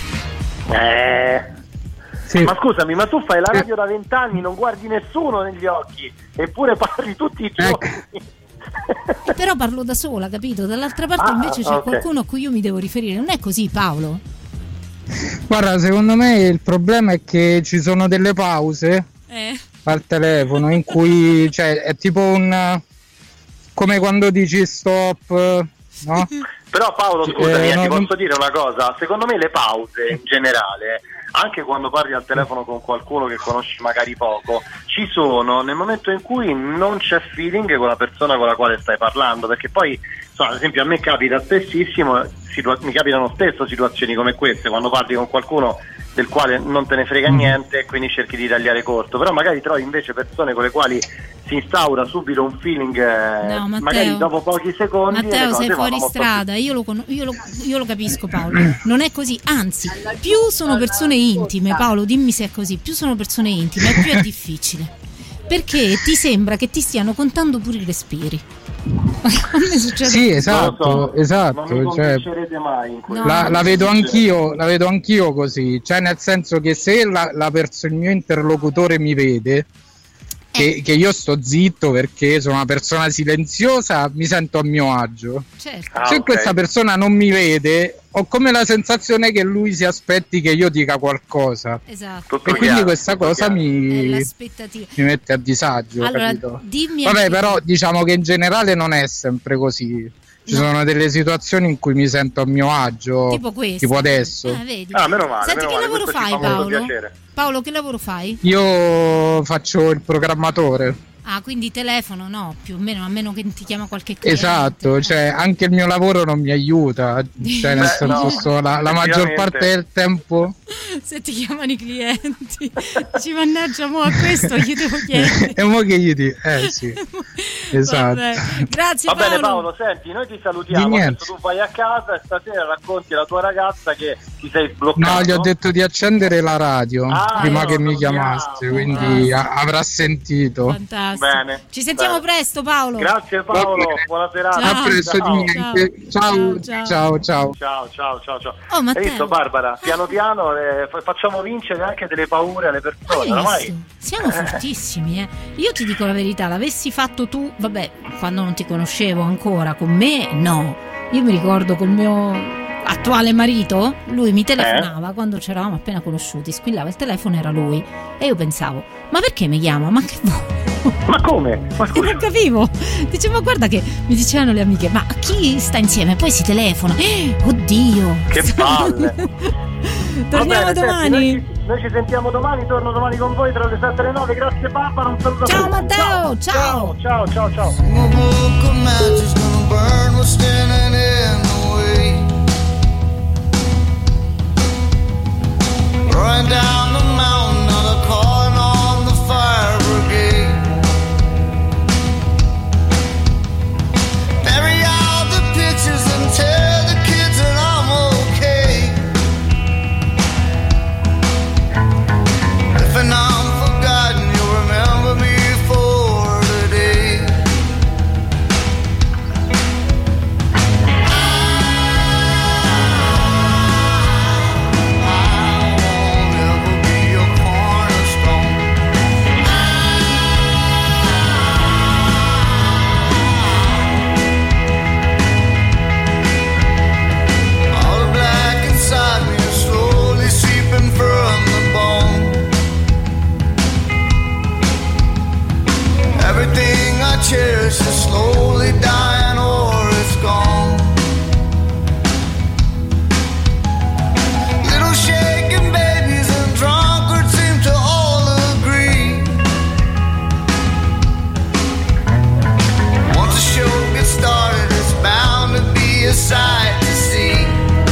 Speaker 11: Sì.
Speaker 9: Ma scusami, ma tu fai la radio da 20 anni, non guardi nessuno negli occhi, eppure parli tutti i giorni.
Speaker 3: Però parlo da sola, capito? Dall'altra parte invece c'è qualcuno a cui io mi devo riferire. Non è così, Paolo?
Speaker 11: Guarda, secondo me il problema è che ci sono delle pause al telefono in cui, cioè, è tipo come quando dici stop, no?
Speaker 9: Però Paolo, scusami, ti posso dire una cosa? Secondo me le pause in generale, anche quando parli al telefono con qualcuno che conosci magari poco, ci sono nel momento in cui non c'è feeling con la persona con la quale stai parlando, perché poi, insomma, ad esempio a me capita spessissimo, mi capitano spesso situazioni come queste, quando parli con qualcuno del quale non te ne frega niente e quindi cerchi di tagliare corto, però magari trovi invece persone con le quali si instaura subito un feeling,
Speaker 3: no, Matteo,
Speaker 9: magari dopo pochi secondi.
Speaker 3: Matteo, sei fuori strada, io lo capisco, Paolo, non è così, anzi, più sono persone intime, Paolo, dimmi se è così, più sono persone intime più è difficile, perché ti sembra che ti stiano contando pure i respiri.
Speaker 11: Sì, esatto,
Speaker 9: non mi
Speaker 11: cioè,
Speaker 9: mai in
Speaker 11: la vedo anch'io così, cioè nel senso che se il mio interlocutore mi vede che io sto zitto perché sono una persona silenziosa, mi sento a mio agio.
Speaker 3: Certo.
Speaker 11: Se questa persona non mi vede, ho come la sensazione che lui si aspetti che io dica qualcosa.
Speaker 3: Esatto.
Speaker 11: E quindi questa cosa mi mette a disagio.
Speaker 3: Allora,
Speaker 11: capito?
Speaker 3: dimmi.
Speaker 11: Vabbè, però diciamo che in generale non è sempre così. Ci sono delle situazioni in cui mi sento a mio agio,
Speaker 3: tipo questo,
Speaker 11: tipo adesso.
Speaker 3: Vedi.
Speaker 9: Meno male.
Speaker 3: Senti,
Speaker 9: meno
Speaker 3: che
Speaker 9: male,
Speaker 3: lavoro fai, Paolo? Paolo, che lavoro fai?
Speaker 11: Io faccio il programmatore.
Speaker 3: Ah, quindi telefono no, più o meno, a meno che ti chiama qualche cliente.
Speaker 11: Esatto, cioè anche il mio lavoro non mi aiuta, cioè nel senso sto la maggior parte del tempo.
Speaker 3: Se ti chiamano i clienti, ci mannaggia, mo a questo gli devo chiedere.
Speaker 11: E mo che gli dico? Sì. Esatto.
Speaker 3: Vabbè. Grazie,
Speaker 9: Va
Speaker 3: Paolo.
Speaker 9: bene, Paolo, senti, noi ti salutiamo. Adesso tu vai a casa e stasera racconti alla tua ragazza che ti sei sbloccato.
Speaker 11: No, gli ho detto di accendere la radio prima che mi chiamaste, quindi avrà sentito.
Speaker 3: Fantastico.
Speaker 9: Bene.
Speaker 3: Ci sentiamo presto, Paolo.
Speaker 9: Grazie, Paolo. Buona serata.
Speaker 11: A presto, di niente. Ciao.
Speaker 9: Ciao. Oh,
Speaker 3: Matteo.
Speaker 9: Hai visto, Barbara? Piano piano facciamo vincere anche delle paure alle persone. Ormai
Speaker 3: siamo fortissimi, Io ti dico la verità, l'avessi fatto tu, vabbè, quando non ti conoscevo ancora, con me no. Io mi ricordo col mio attuale marito, lui mi telefonava quando ci eravamo appena conosciuti, squillava il telefono, era lui, e io pensavo, ma perché mi chiama? Ma che vuoi?
Speaker 9: Ma come? Ma scusa.
Speaker 3: Non capivo. Dicevo, guarda che mi dicevano le amiche, ma chi sta insieme? Poi si telefona. Oddio.
Speaker 9: Che palle.
Speaker 3: Torniamo domani.
Speaker 9: Noi ci sentiamo domani, torno domani con voi tra le 7 e le 9. Grazie Barbara, un saluto.
Speaker 3: Ciao Matteo, ciao.
Speaker 9: Ciao.
Speaker 4: Run down the mountain, another calling on the fire brigade. Bury all the pictures and tell the kids that I'm okay. If I'm forgotten, you'll remember me for today. Everything I cherish is slowly dying or it's gone. Little shaking babies and drunkards seem to all agree. Once the show gets started, it's bound to be a sight to see.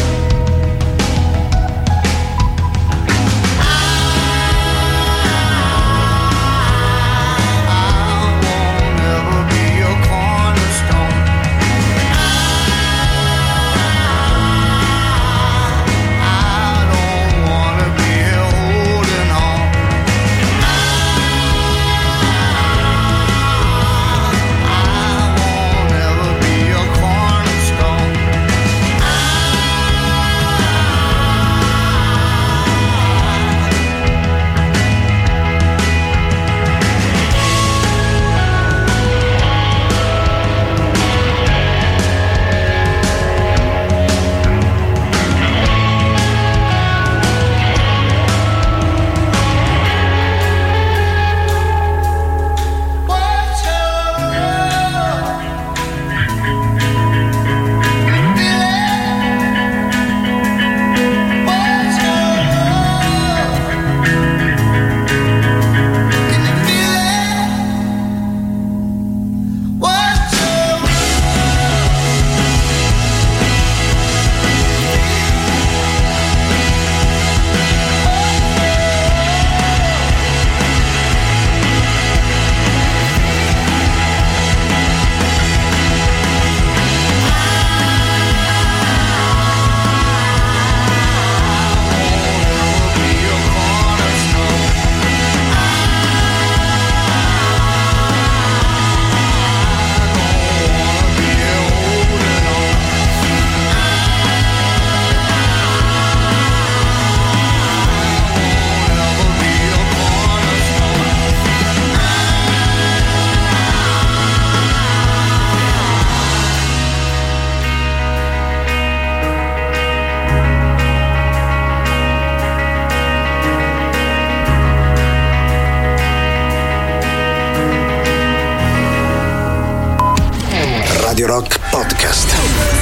Speaker 1: Radio Rock Podcast.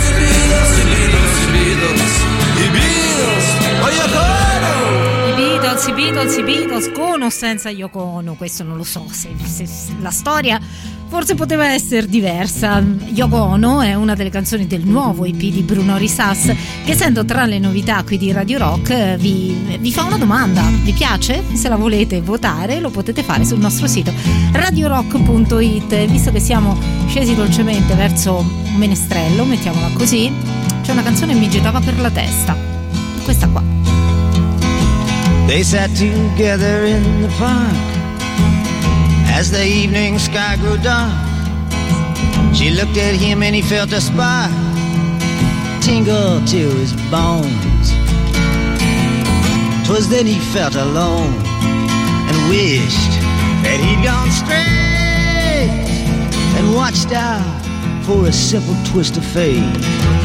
Speaker 3: I Beatles con o senza Yoko Ono, questo non lo so, se la storia forse poteva essere diversa. Yoko Ono è una delle canzoni del nuovo EP di Bruno Risas, che essendo tra le novità qui di Radio Rock vi fa una domanda: vi piace? Se la volete votare lo potete fare sul nostro sito radiorock.it. Visto che siamo scesi dolcemente verso un menestrello, mettiamola così, c'è una canzone che mi girava per la testa, questa qua.
Speaker 8: They sat together in the park as the evening sky grew dark. She looked at him and he felt a spark tingle to his bones. 'twas then he felt alone and wished that he'd gone straight and watched out for a simple twist of fate.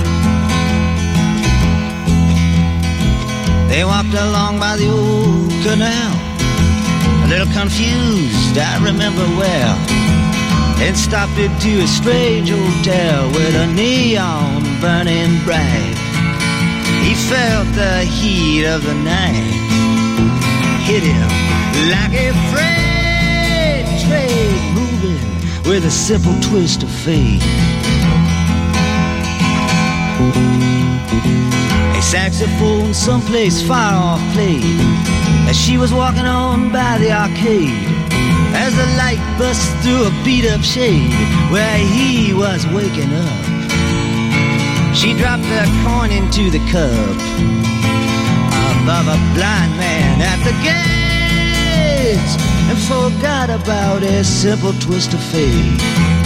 Speaker 8: They walked along by the old canal, a little confused, I remember well, and stopped into a strange hotel with a neon burning bright. He felt the heat of the night hit him like a freight train moving with a simple twist of fate. A saxophone someplace far off played as she was walking on by the arcade, as the light bust through a beat-up shade where he was waking up. She dropped the coin into the cup above a blind man at the gates and forgot about a simple twist of fate.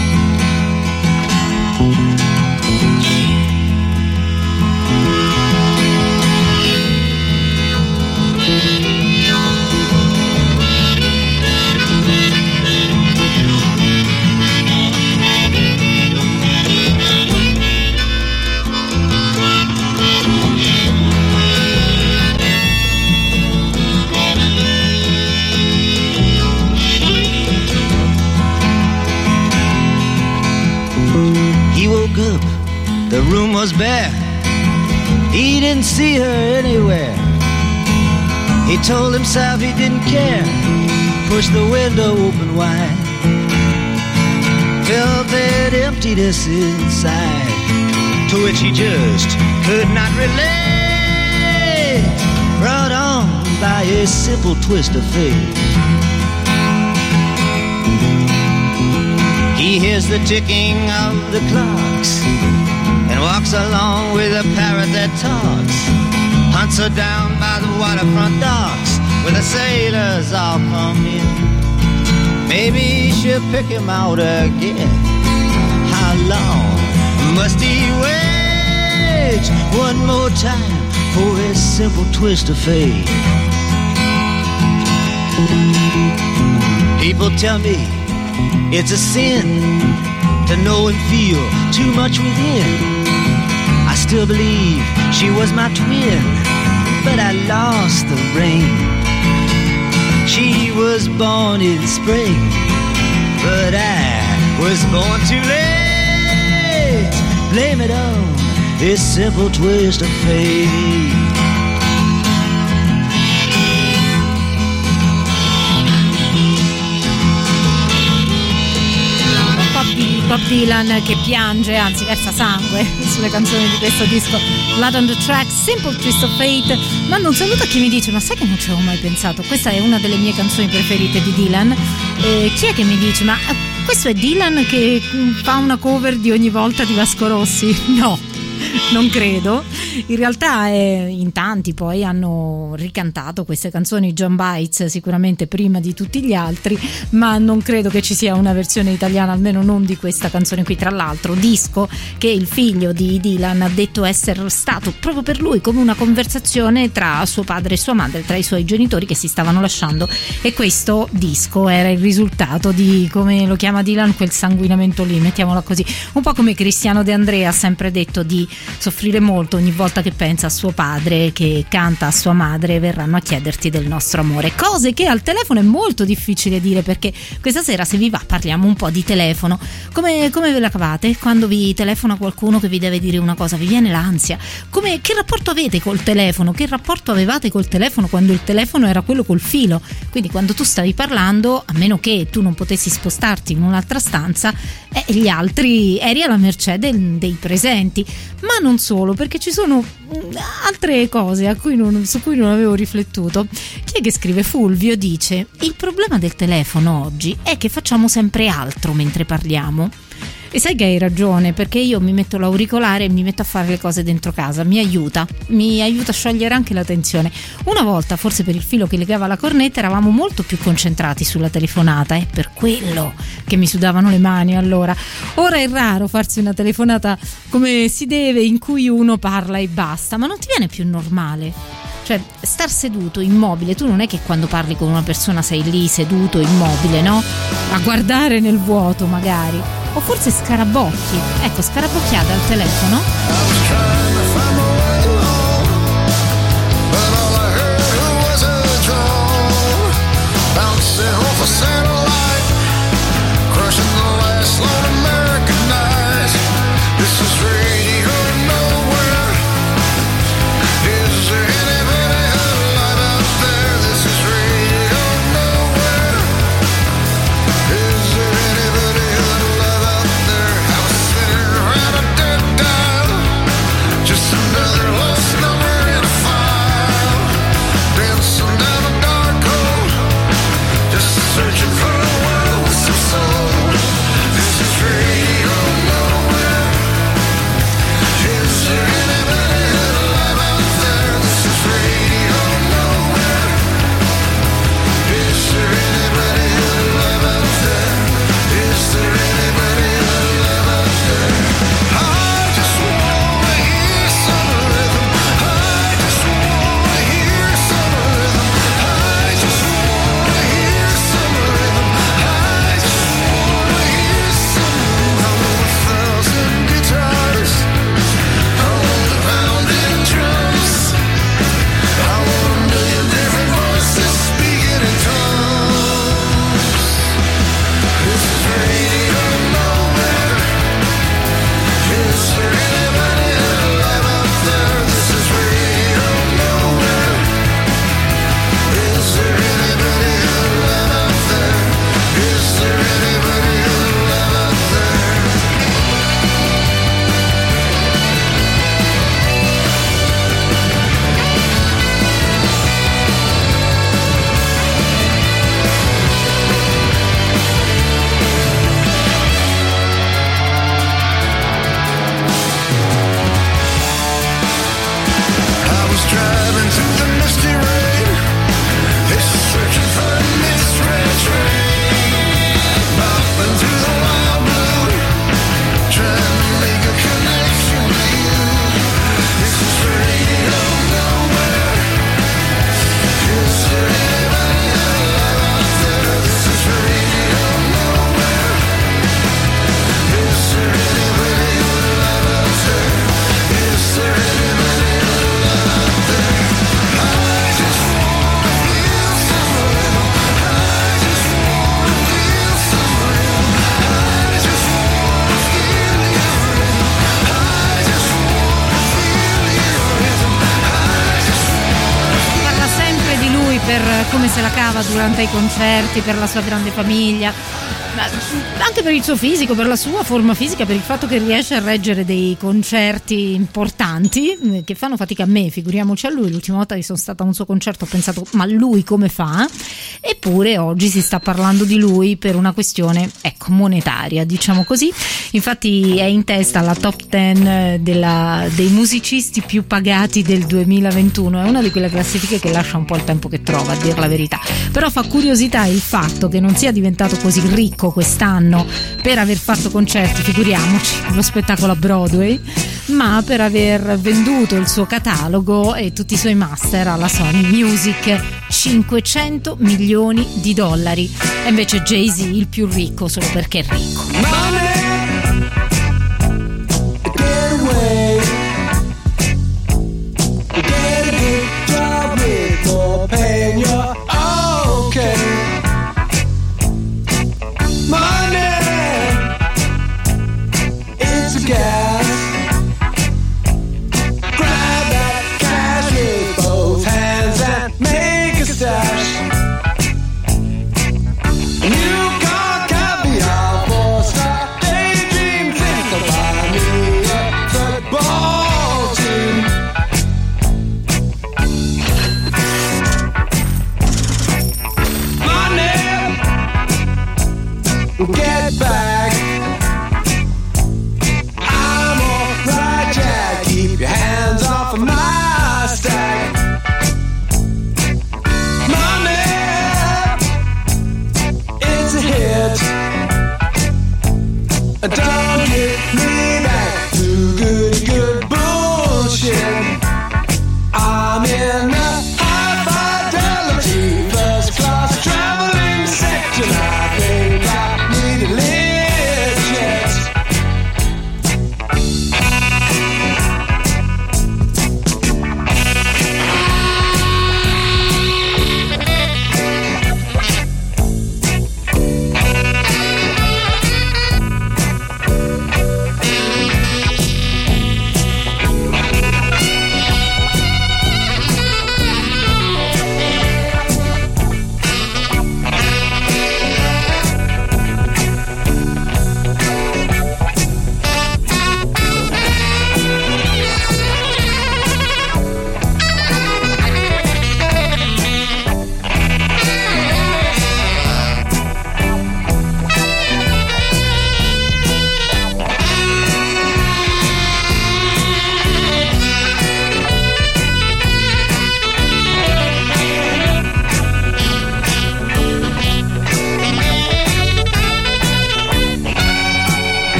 Speaker 8: Up. The room was bare. He didn't see her anywhere. He told himself he didn't care. Pushed the window open wide. Felt that emptiness inside, to which he just could not relate. Brought on by a simple twist of fate. He hears the ticking of the clocks and walks along with a parrot that talks. Hunts her down by the waterfront docks where the sailors all come in. Maybe she'll pick him out again. How long must he wait? One more time for a simple twist of fate. People tell me it's a sin to know and feel too much within. I still believe she was my twin, but I lost the ring. She was born in spring, but I was born too late. Blame it on this simple twist of fate.
Speaker 3: Bob Dylan che piange, anzi versa sangue sulle canzoni di questo disco, Blood on the Track, Simple Twist of Fate. Mando un saluto a chi mi dice: ma sai che non ci avevo mai pensato, questa è una delle mie canzoni preferite di Dylan. Chi è che mi dice: ma questo è Dylan che fa una cover di Ogni volta di Vasco Rossi? No, non credo. In realtà in tanti poi hanno ricantato queste canzoni, John Bites sicuramente prima di tutti gli altri, ma non credo che ci sia una versione italiana, almeno non di questa canzone qui. Tra l'altro disco che il figlio di Dylan ha detto essere stato proprio per lui come una conversazione tra suo padre e sua madre, tra i suoi genitori che si stavano lasciando, e questo disco era il risultato di, come lo chiama Dylan, quel sanguinamento lì, mettiamola così, un po' come Cristiano De Andrea ha sempre detto di soffrire molto ogni volta che pensa a suo padre che canta a sua madre: verranno a chiederti del nostro amore. Cose che al telefono è molto difficile dire, perché questa sera, se vi va, parliamo un po' di telefono. Come ve la cavate quando vi telefona qualcuno che vi deve dire una cosa? Vi viene l'ansia? Che rapporto avete col telefono? Che rapporto avevate col telefono quando il telefono era quello col filo? Quindi quando tu stavi parlando, a meno che tu non potessi spostarti in un'altra stanza, gli altri eri alla mercé dei presenti. Ma non solo, perché ci sono altre cose su cui non avevo riflettuto. Chi è che scrive? Fulvio dice: il problema del telefono oggi è che facciamo sempre altro mentre parliamo. E sai che hai ragione, perché io mi metto l'auricolare e mi metto a fare le cose dentro casa, mi aiuta a sciogliere anche la tensione. Una volta, forse per il filo che legava la cornetta, eravamo molto più concentrati sulla telefonata, è per quello che mi sudavano le mani allora. Ora è raro farsi una telefonata come si deve, in cui uno parla e basta, ma non ti viene più normale Cioè, star seduto immobile, tu non è che quando parli con una persona sei lì seduto immobile, no? A guardare nel vuoto magari. O forse scarabocchi. Ecco, scarabocchiate al telefono. Come se la cava durante i concerti, per la sua grande famiglia, ma anche per il suo fisico, per la sua forma fisica, per il fatto che riesce a reggere dei concerti importanti che fanno fatica a me, figuriamoci a lui. L'ultima volta che sono stata a un suo concerto ho pensato, ma lui come fa? Eppure oggi si sta parlando di lui per una questione, ecco, monetaria, diciamo così. Infatti è in testa alla top 10 dei musicisti più pagati del 2021. È una di quelle classifiche che lascia un po' il tempo che trova, a dir la verità. Però fa curiosità il fatto che non sia diventato così ricco quest'anno per aver fatto concerti, figuriamoci, lo spettacolo a Broadway, ma per aver venduto il suo catalogo e tutti i suoi master alla Sony Music, $500 milioni. E invece Jay-Z il più ricco solo perché è ricco.
Speaker 12: New car, caviar, 4-star.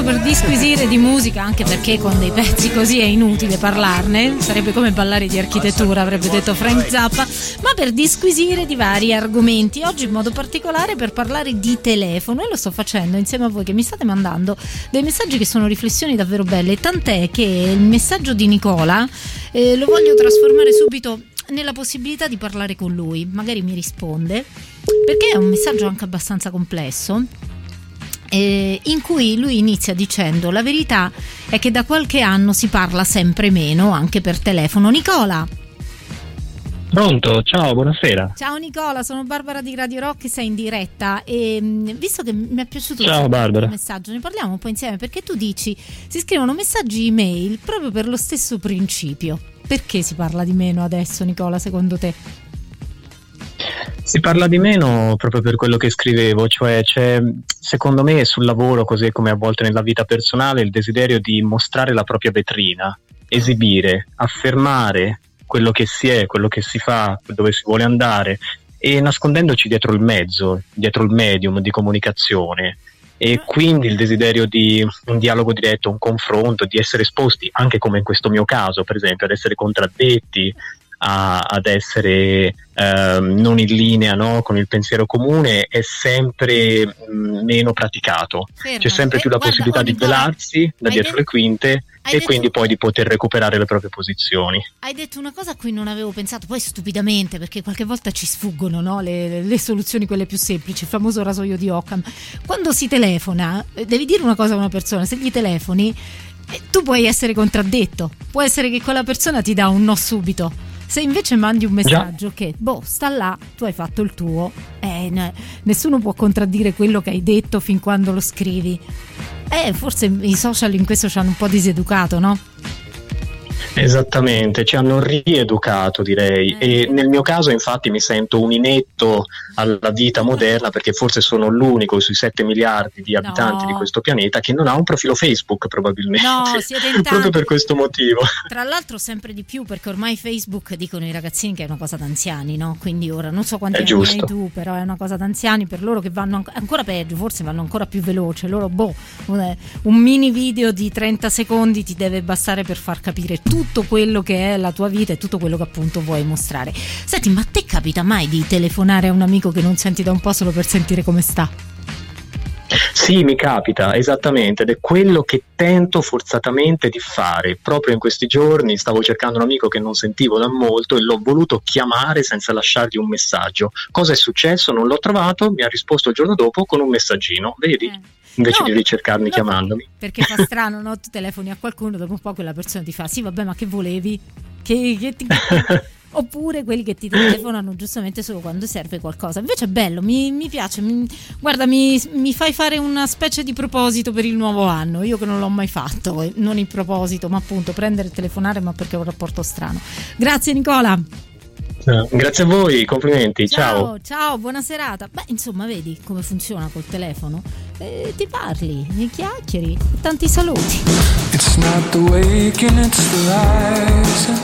Speaker 3: per disquisire di musica, anche perché con dei pezzi così è inutile parlarne, sarebbe come ballare di architettura, avrebbe detto Frank Zappa, ma per disquisire di vari argomenti, oggi in modo particolare per parlare di telefono, e lo sto facendo insieme a voi che mi state mandando dei messaggi che sono riflessioni davvero belle, tant'è che il messaggio di Nicola lo voglio trasformare subito nella possibilità di parlare con lui, magari mi risponde, perché è un messaggio anche abbastanza complesso, in cui lui inizia dicendo: la verità è che da qualche anno si parla sempre meno anche per telefono. Nicola.
Speaker 12: Pronto, ciao, buonasera.
Speaker 3: Ciao Nicola, sono Barbara di Radio Rock, sei in diretta e visto che mi è piaciuto
Speaker 12: il
Speaker 3: messaggio, ne parliamo un po' insieme, perché tu dici si scrivono messaggi email proprio per lo stesso principio. Perché si parla di meno adesso, Nicola, secondo te?
Speaker 12: Si parla di meno proprio per quello che scrivevo, cioè c'è, secondo me, sul lavoro, così come a volte nella vita personale, il desiderio di mostrare la propria vetrina, esibire, affermare quello che si è, quello che si fa, dove si vuole andare, e nascondendoci dietro il mezzo, dietro il medium di comunicazione. E quindi il desiderio di un dialogo diretto, un confronto, di essere esposti, anche come in questo mio caso, per esempio, ad essere contraddetti, ad essere non in linea, no, con il pensiero comune, è sempre meno praticato. C'è sempre più la possibilità di velarsi da dietro le quinte e quindi poi di poter recuperare le proprie posizioni.
Speaker 3: Hai detto una cosa a cui non avevo pensato, poi stupidamente, perché qualche volta ci sfuggono, no, le soluzioni quelle più semplici, il famoso rasoio di Occam. Quando si telefona devi dire una cosa a una persona, se gli telefoni tu puoi essere contraddetto, può essere che quella persona ti dà un no subito. Se invece mandi un messaggio che sta là, tu hai fatto il tuo, nessuno può contraddire quello che hai detto fin quando lo scrivi. Forse i social in questo ci hanno un po' diseducato, no?
Speaker 12: Esattamente, ci hanno rieducato, direi, e nel mio caso infatti mi sento un inetto alla vita moderna, perché forse sono l'unico sui 7 miliardi di abitanti di questo pianeta che non ha un profilo Facebook, probabilmente.
Speaker 3: No, siete in tanti.
Speaker 12: Proprio per questo motivo.
Speaker 3: Tra l'altro sempre di più, perché ormai Facebook, dicono i ragazzini, che è una cosa d'anziani, no? Quindi ora non so quanti anni hai tu, però è una cosa d'anziani, per loro che vanno ancora peggio, forse vanno ancora più veloce. Loro un mini video di 30 secondi ti deve bastare per far capire tutto quello che è la tua vita e tutto quello che appunto vuoi mostrare. Senti, ma a te capita mai di telefonare a un amico che non senti da un po' solo per sentire come sta?
Speaker 12: Sì, mi capita, esattamente, ed è quello che tento forzatamente di fare. Proprio in questi giorni stavo cercando un amico che non sentivo da molto e l'ho voluto chiamare senza lasciargli un messaggio. Cosa è successo? Non l'ho trovato, mi ha risposto il giorno dopo con un messaggino, vedi? Invece di ricercarmi chiamandomi.
Speaker 3: Perché fa strano, no? Tu telefoni a qualcuno, dopo un po' quella persona ti fa: sì, vabbè, ma che volevi? Oppure quelli che ti telefonano giustamente solo quando serve qualcosa. Invece è bello, mi piace, guarda, mi fai fare una specie di proposito per il nuovo anno. Io che non l'ho mai fatto, non il proposito, ma appunto prendere e telefonare, ma perché ho un rapporto strano. Grazie Nicola.
Speaker 12: Grazie a voi, complimenti,
Speaker 3: ciao, buona serata. Beh, insomma, vedi come funziona col telefono, ti parli, ne chiacchieri, tanti saluti.
Speaker 13: It's not the waking, it's the rising.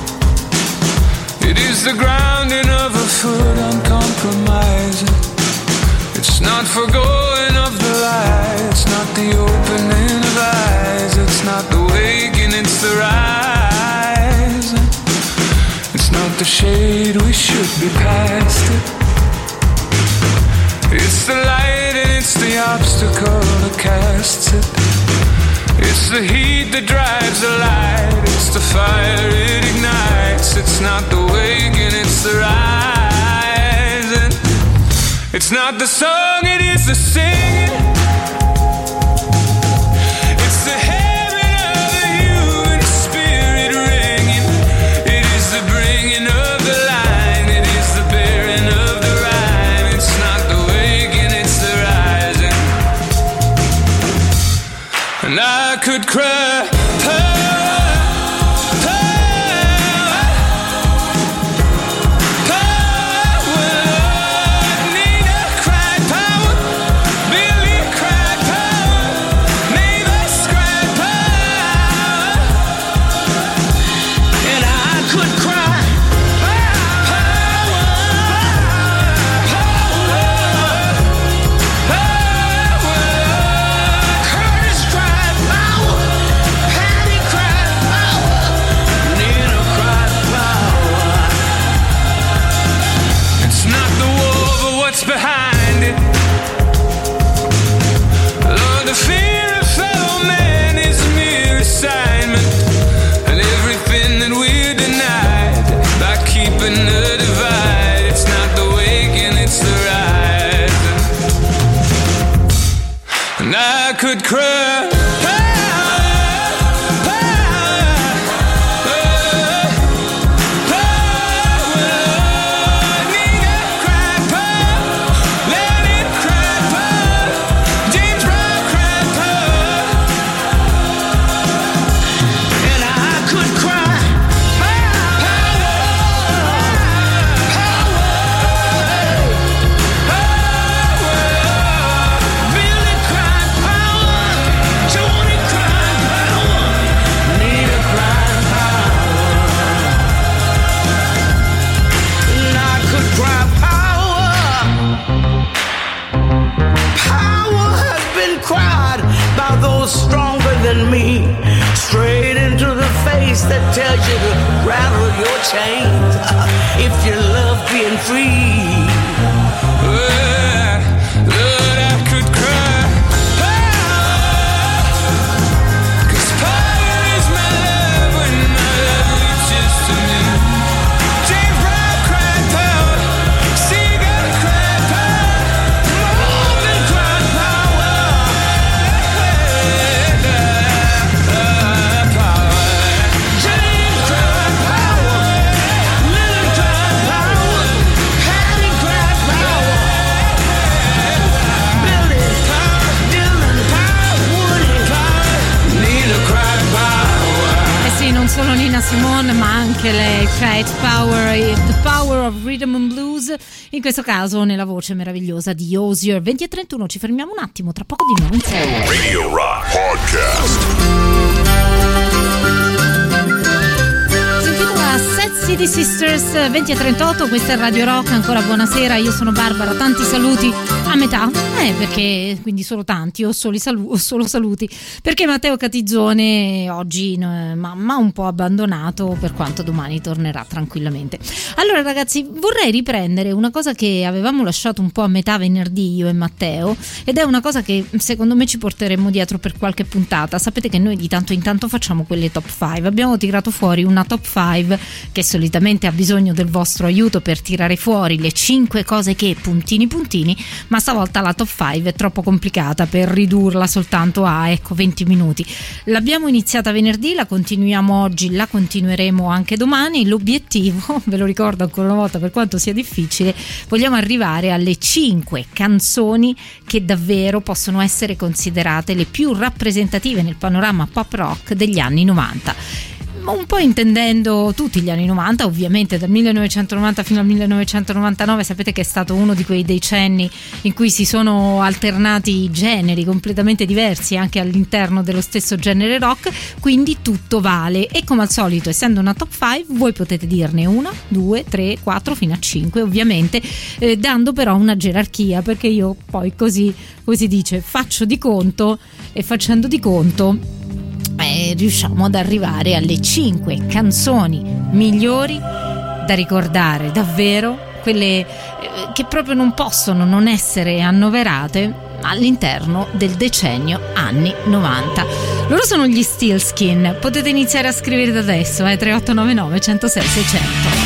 Speaker 13: It is the grounding of a foot uncompromising. It's not forgoing of the light, it's not the opening of eyes. It's not the waking, it's the rising. It's not the shade, we should be past it. It's the light and it's the obstacle that casts it. It's the heat that drives the light. It's the fire it ignites. It's not the waking, it's the rising. It's not the song, it is the singing. It's the heaven of the human spirit ringing. It is the bringing of the line. It is the bearing of the rhyme. It's not the waking, it's the rising. And I could cry power, Nina cried power, Billy what's behind it. Lord, the fear of fellow man is a mere assignment, and everything that we're denied by keeping the divide. It's not the waking, it's the rising. And I could cry.
Speaker 14: Stronger than me, straight into the face that tells you to rattle your chains if you love being free.
Speaker 13: Lord, I could cry. Cause power is my love when my love reaches to me. James Brown cried power, Seagull cried power, Morgan cried power.
Speaker 3: Non solo Nina Simone ma anche lei, Cat Power, The Power of Rhythm and Blues, in questo caso nella voce meravigliosa di Osier. 20:31, ci fermiamo un attimo, tra poco di nuovo insieme.
Speaker 2: Radio Rock Podcast.
Speaker 3: Set City Sisters, 20:38, questa è Radio Rock, ancora buonasera, io sono Barbara, tanti saluti a metà, perché quindi solo tanti o solo saluti, perché Matteo Catizzone oggi m'ha un po' abbandonato, per quanto domani tornerà tranquillamente. Allora ragazzi, vorrei riprendere una cosa che avevamo lasciato un po' a metà venerdì io e Matteo, ed è una cosa che secondo me ci porteremo dietro per qualche puntata. Sapete che noi di tanto in tanto facciamo quelle top 5, abbiamo tirato fuori una top 5 che solitamente ha bisogno del vostro aiuto per tirare fuori le 5 cose che puntini, ma stavolta la top 5 è troppo complicata per ridurla soltanto a 20 minuti. L'abbiamo iniziata venerdì, la continuiamo oggi, la continueremo anche domani. L'obiettivo, ve lo ricordo ancora una volta per quanto sia difficile, vogliamo arrivare alle 5 canzoni che davvero possono essere considerate le più rappresentative nel panorama pop rock degli anni 90. Un po' intendendo tutti gli anni 90, ovviamente dal 1990 fino al 1999. Sapete che è stato uno di quei decenni in cui si sono alternati generi completamente diversi anche all'interno dello stesso genere rock, quindi tutto vale, e come al solito, essendo una top 5, voi potete dirne 1, 2, 3, 4 fino a 5 ovviamente, dando però una gerarchia, perché io poi così, come si dice, faccio di conto, e facendo di conto riusciamo ad arrivare alle 5 canzoni migliori da ricordare davvero, quelle che proprio non possono non essere annoverate all'interno del decennio anni 90. Loro sono gli Steelskin, potete iniziare a scrivere da adesso, 3899 106 600.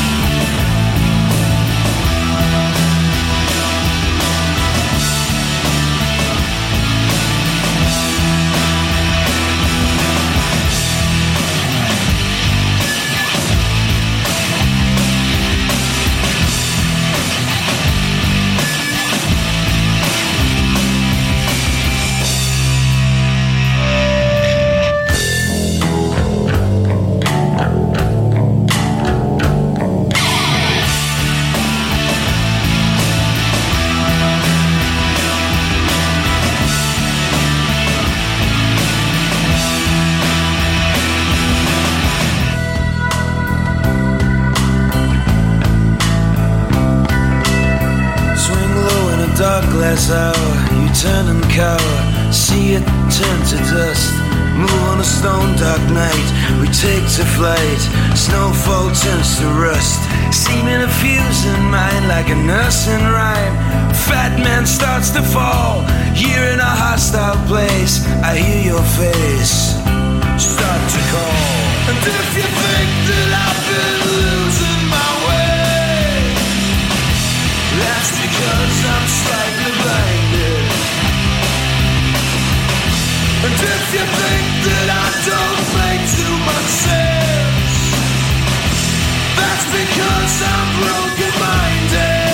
Speaker 4: glass hour, you turn and cower, see it turn to dust. Move on a stone dark night, we take to flight, snowfall turns to rust. Seeming a fuse in mind like a nursing rhyme. white man starts to fall. You're in a hostile place, I hear your face start to call. And if you think that I've been losing my way, that's because I'm slightly blinded. And if you think that I don't make too much sense, that's because I'm broken-minded.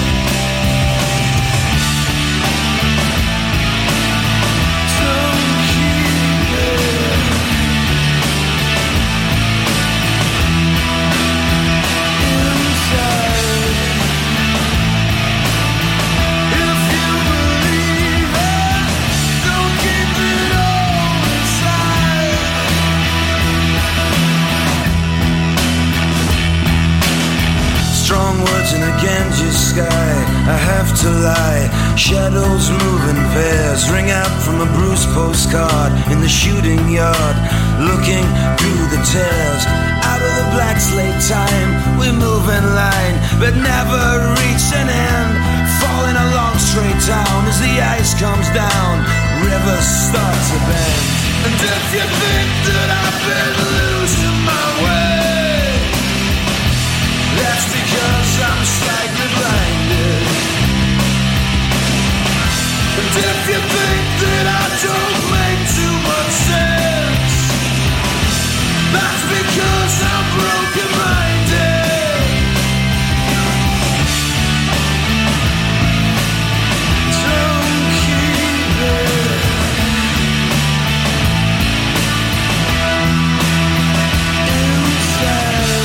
Speaker 4: Strong words in a Ganges sky, I have to lie. Shadows move in pairs, ring out from a Bruce postcard in the shooting yard, looking through the tears. Out of the black slate time, we move in line, but never reach an end. Falling along straight down as the ice comes down, rivers start to bend. And if you think that I've been losing my way, that's because I'm slightly blinded. And if you think that I don't make too much sense, that's because I'm broken-minded. Don't keep it inside.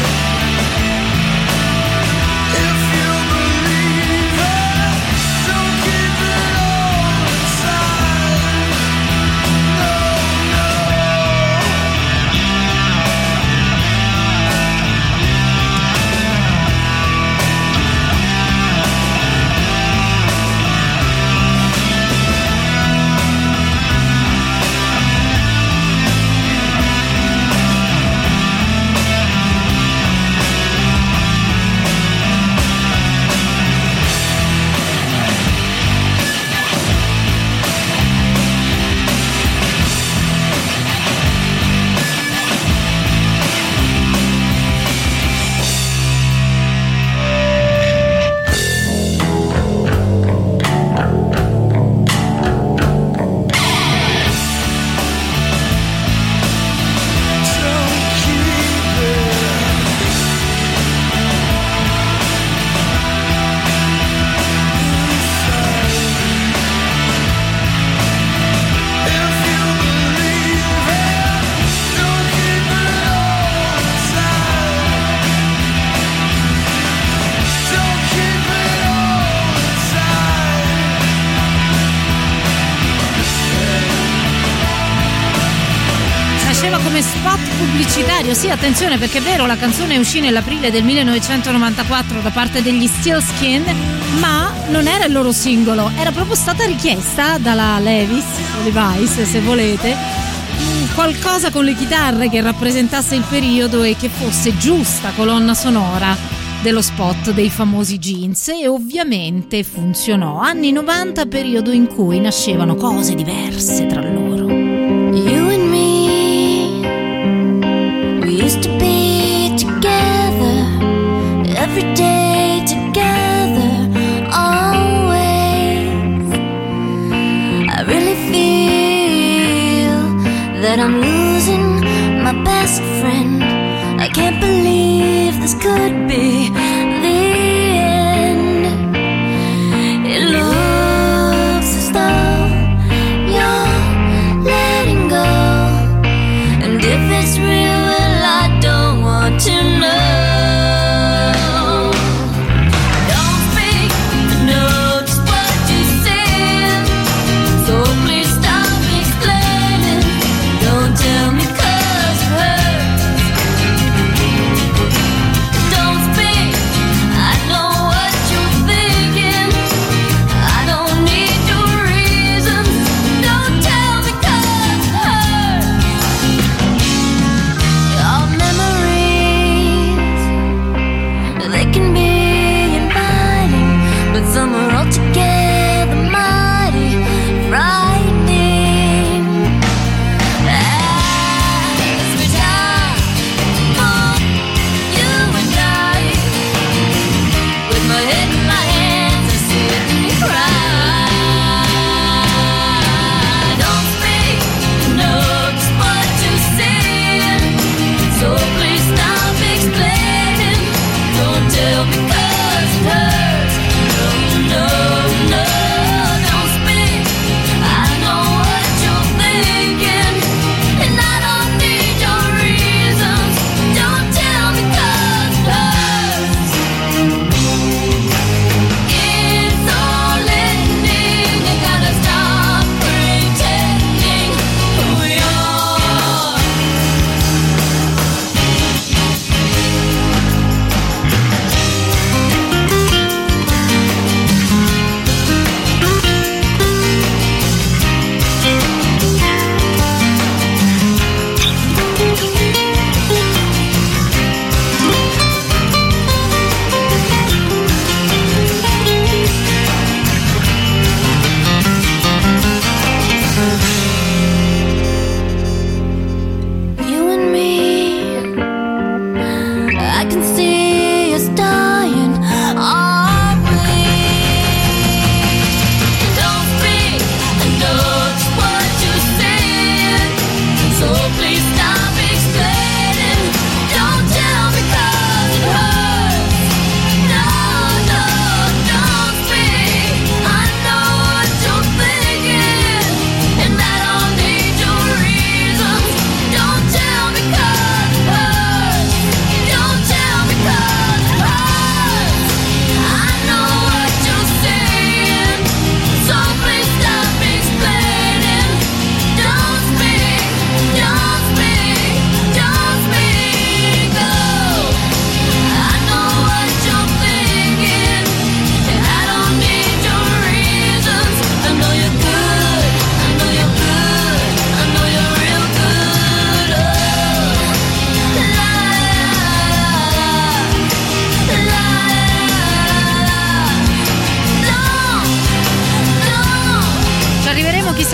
Speaker 3: pubblicitario, sì, attenzione, perché è vero, la canzone uscì nell'aprile del 1994 da parte degli Steelskin, ma non era il loro singolo, era proprio stata richiesta dalla Levi's o Levi's, se volete, qualcosa con le chitarre che rappresentasse il periodo e che fosse giusta colonna sonora dello spot dei famosi jeans, e ovviamente funzionò. Anni 90, periodo in cui nascevano cose diverse tra loro.
Speaker 15: You and me, we used to be together, every day together, always. I really feel that I'm losing my best friend. I can't believe this could be the end. It looks as though you're letting go, and if it's real, well, I don't want to know. Don't speak, I know just what you said, so please stop explaining. Don't tell me 'cause it hurts. Don't speak,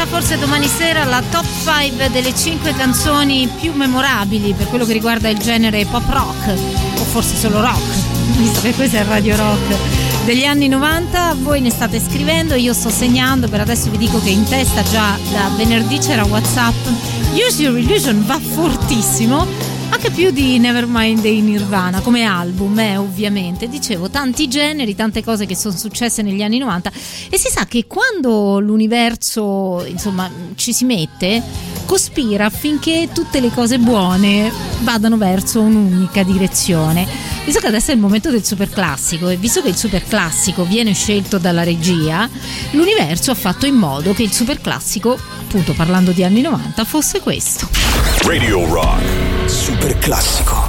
Speaker 3: realtà forse domani sera la top 5 delle 5 canzoni più memorabili per quello che riguarda il genere pop rock, o forse solo rock, visto che questo è Radio Rock, degli anni 90. Voi ne state scrivendo, io sto segnando. Per adesso vi dico che in testa già da venerdì c'era WhatsApp. Use Your Illusion va fortissimo, anche più di Nevermind dei Nirvana come album, ovviamente. Dicevo, tanti generi, tante cose che sono successe negli anni 90, e si sa che quando l'universo, insomma, ci si mette, cospira affinché tutte le cose buone vadano verso un'unica direzione. Visto che adesso è il momento del super classico, e visto che il super classico viene scelto dalla regia, l'universo ha fatto in modo che il super classico, appunto parlando di anni 90, fosse questo.
Speaker 2: Radio Rock.
Speaker 1: Super classico.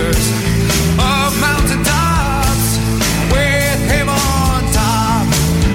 Speaker 4: Of mountain tops with him on top.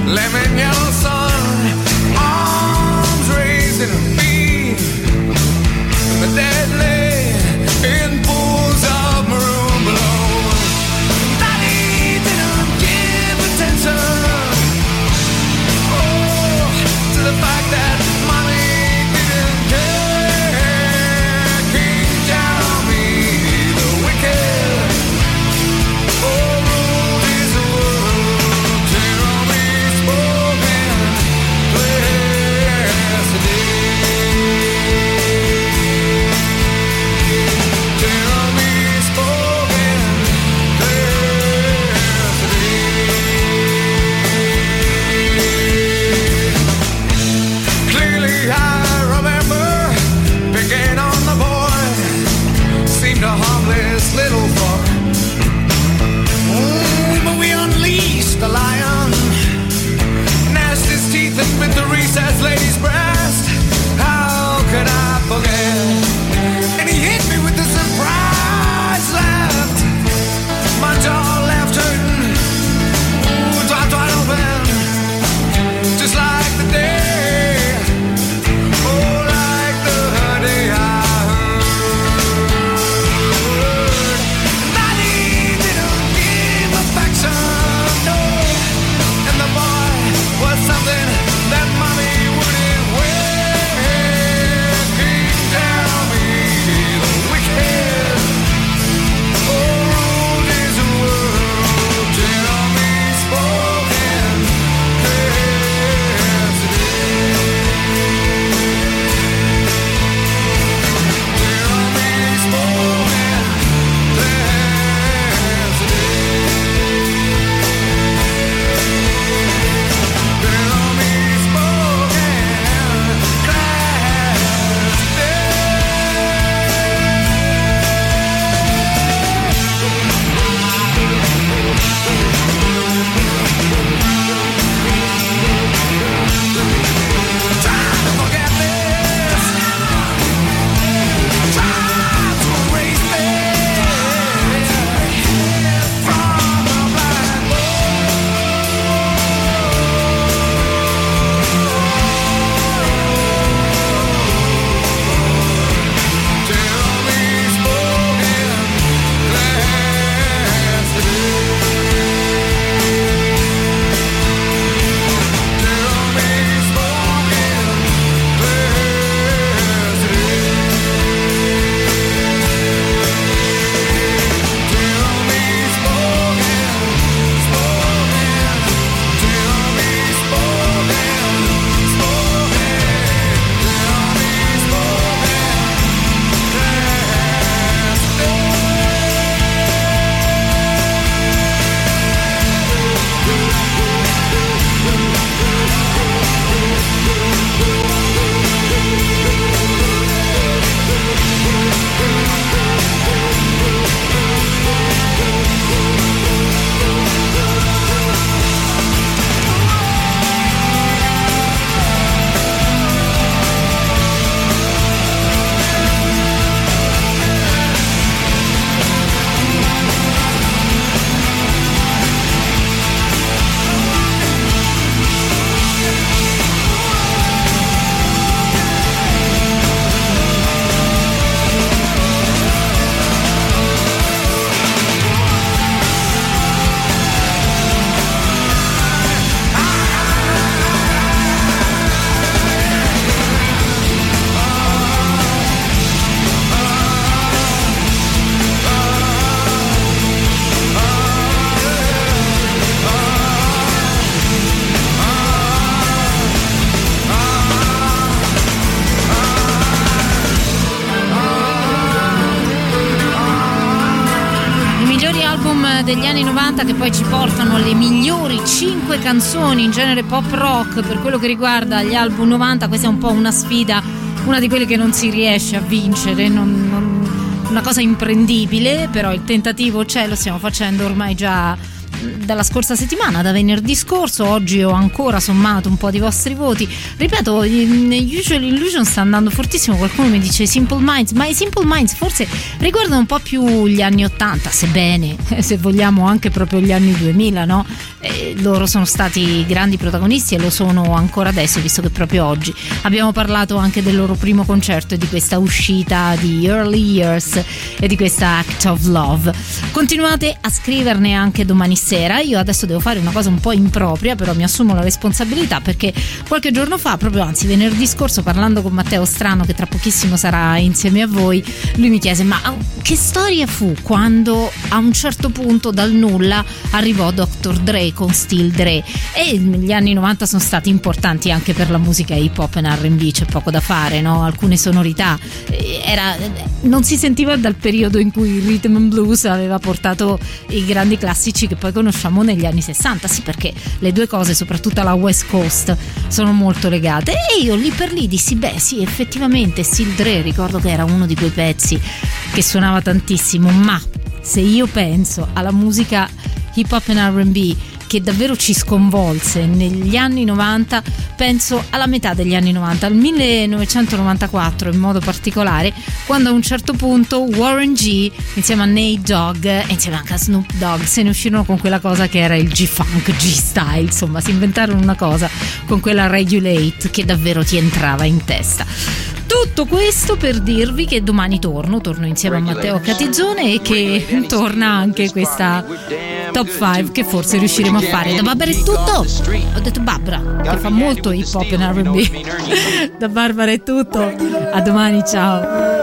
Speaker 3: degli anni 90 che poi ci portano alle migliori 5 canzoni in genere pop rock per quello che riguarda gli album 90. Questa è un po' una sfida, una di quelle che non si riesce a vincere, una cosa imprendibile, però il tentativo c'è, lo stiamo facendo ormai già dalla scorsa settimana, da venerdì scorso. Oggi ho ancora sommato un po' di vostri voti. Ripeto, Usual Illusion sta andando fortissimo. Qualcuno mi dice Simple Minds, ma i Simple Minds forse riguardano un po' più gli anni 80, sebbene se vogliamo anche proprio gli anni 2000, no? Loro sono stati grandi protagonisti e lo sono ancora adesso, visto che proprio oggi abbiamo parlato anche del loro primo concerto e di questa uscita di Early Years e di questa Act of Love. Continuate a scriverne anche domani sera. Io adesso devo fare una cosa un po' impropria, però mi assumo la responsabilità, perché qualche giorno fa, proprio anzi venerdì scorso, parlando con Matteo Strano, che tra pochissimo sarà insieme a voi, lui mi chiese: ma che storia fu quando a un certo punto dal nulla arrivò Dr. Dre con Still Dre? E gli anni 90 sono stati importanti anche per la musica hip hop e R&B, c'è poco da fare, no? Alcune sonorità non si sentiva dal periodo in cui il rhythm and blues aveva portato i grandi classici che poi conosciamo negli anni 60. Sì, perché le due cose, soprattutto alla West Coast, sono molto legate. E io lì per lì dissi: beh sì, effettivamente Still Dre, ricordo che era uno di quei pezzi che suonava tantissimo. Ma se io penso alla musica hip hop e R&B che davvero ci sconvolse negli anni 90, penso alla metà degli anni 90, al 1994 in modo particolare, quando a un certo punto Warren G insieme a Nate Dogg e insieme anche a Snoop Dogg se ne uscirono con quella cosa che era il G-Funk, G-Style, insomma si inventarono una cosa con quella Regulate che davvero ti entrava in testa. Tutto questo per dirvi che domani torno insieme a Matteo Catizzone e che torna anche questa Top 5 che forse riusciremo a fare. Da Barbara è tutto. Ho detto Barbara, che fa molto hip hop e R&B. Da Barbara è tutto. A domani, ciao.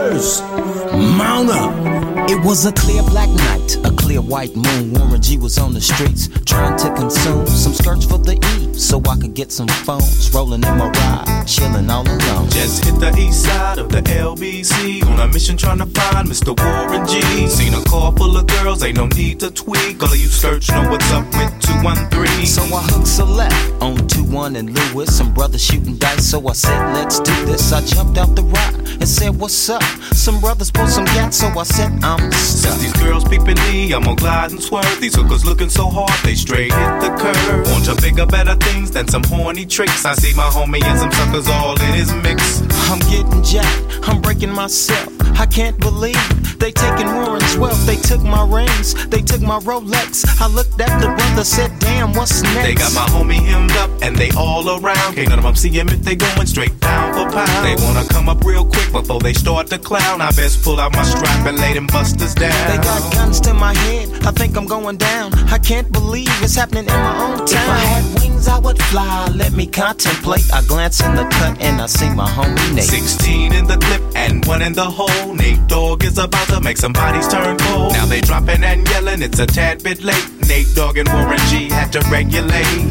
Speaker 16: Mount up. It was a clear black night, a clear white moon. Warren G was on the streets trying to consume some skirts for the E, so I could get some phones. Rolling in my ride, chilling all alone.
Speaker 17: Just hit the east side of the LBC on a mission trying to find Mr. Warren G. Seen a car full of girls, ain't no need to tweak. All of you search know what's up with 213.
Speaker 16: So I hooked a left on 21 and Lewis. Some brothers shooting dice, so I said let's do this. I jumped out the ride and said what's up. Some brothers pulled some gas, so I said I'm stuck.
Speaker 17: Since these girls peeping me, I'm gonna glide and swerve. These hookers looking so hard, they straight hit the curve. Want to bigger, better things than some horny tricks. I see my homie and some suckers all in his mix.
Speaker 16: I'm getting jacked, I'm breaking myself. I can't believe they taking Warren's wealth. They took my rings, they took my Rolex. I looked at the brother, said damn, what's next?
Speaker 17: They got my homie hemmed up and they all around. Can't none of them see him if they going straight pound for pound. They wanna come up real quick before they start to clown. I best pull out my strap and lay them busters down.
Speaker 16: They got guns to my head, I think I'm going down. I can't believe it's happening in my own town. If I had wings I would fly, let me contemplate. I glance in the cut and I see my homie Nate.
Speaker 17: 16 in the clip and 1 in the hole. Nate Dogg is about to make some bodies turn cold. Now they dropping and yelling, it's a tad bit late. Nate Dogg and Warren G had to regulate.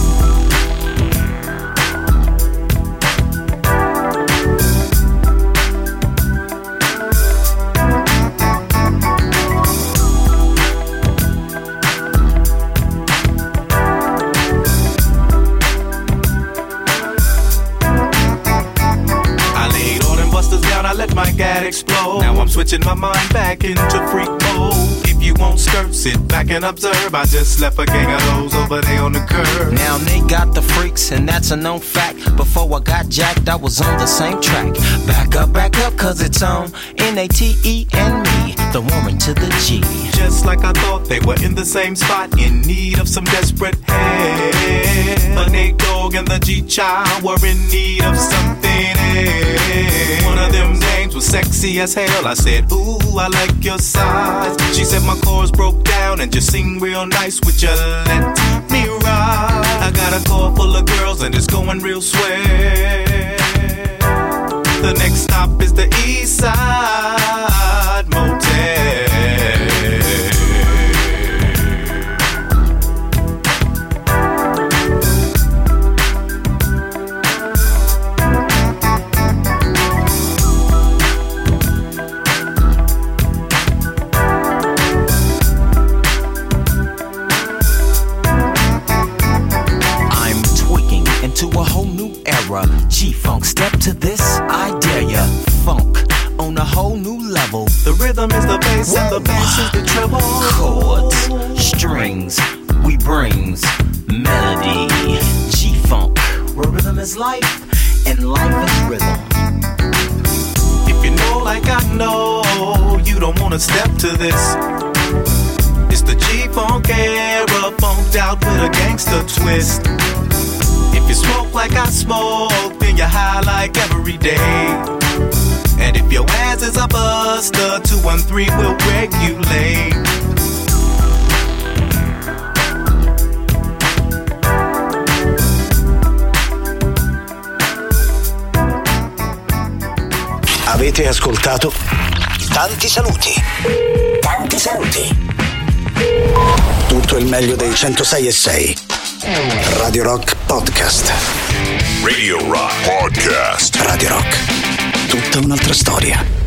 Speaker 17: My gat explode. Now I'm switching my mind back into freak mode. If you won't skirt, sit back and observe. I just left a gang of those over there on the curb.
Speaker 16: Now they got the freaks and that's a known fact. Before I got jacked, I was on the same track. Back up, cause it's on N-A-T-E and me, the Warren to the G.
Speaker 17: Just like I thought, they were in the same spot, in need of some desperate help. But Nate Dogg and the G-Child were in need of something else. One of them names was sexy as hell. I said, ooh, I like your size. She said my chords broke down and just sing real nice. Would you let me ride? I got a car full of girls and it's going real swell. The next stop is the East Side Motel.
Speaker 16: I dare ya. Funk on a whole new level.
Speaker 17: The rhythm is the bass and the bass is the treble.
Speaker 16: Chords, strings, we brings melody. G-funk, where rhythm is life and life is rhythm.
Speaker 17: If you know like I know, you don't wanna step to this. It's the G-funk era, funked out with a gangster twist. If you smoke like I smoke, then you're high like every day. And if your ass is a buster, 213 will regulate.
Speaker 1: Avete ascoltato Tanti saluti. Tanti saluti. Tutto il meglio dei 106.6 Radio Rock Podcast.
Speaker 2: Radio Rock Podcast.
Speaker 1: Radio Rock. Tutta un'altra storia.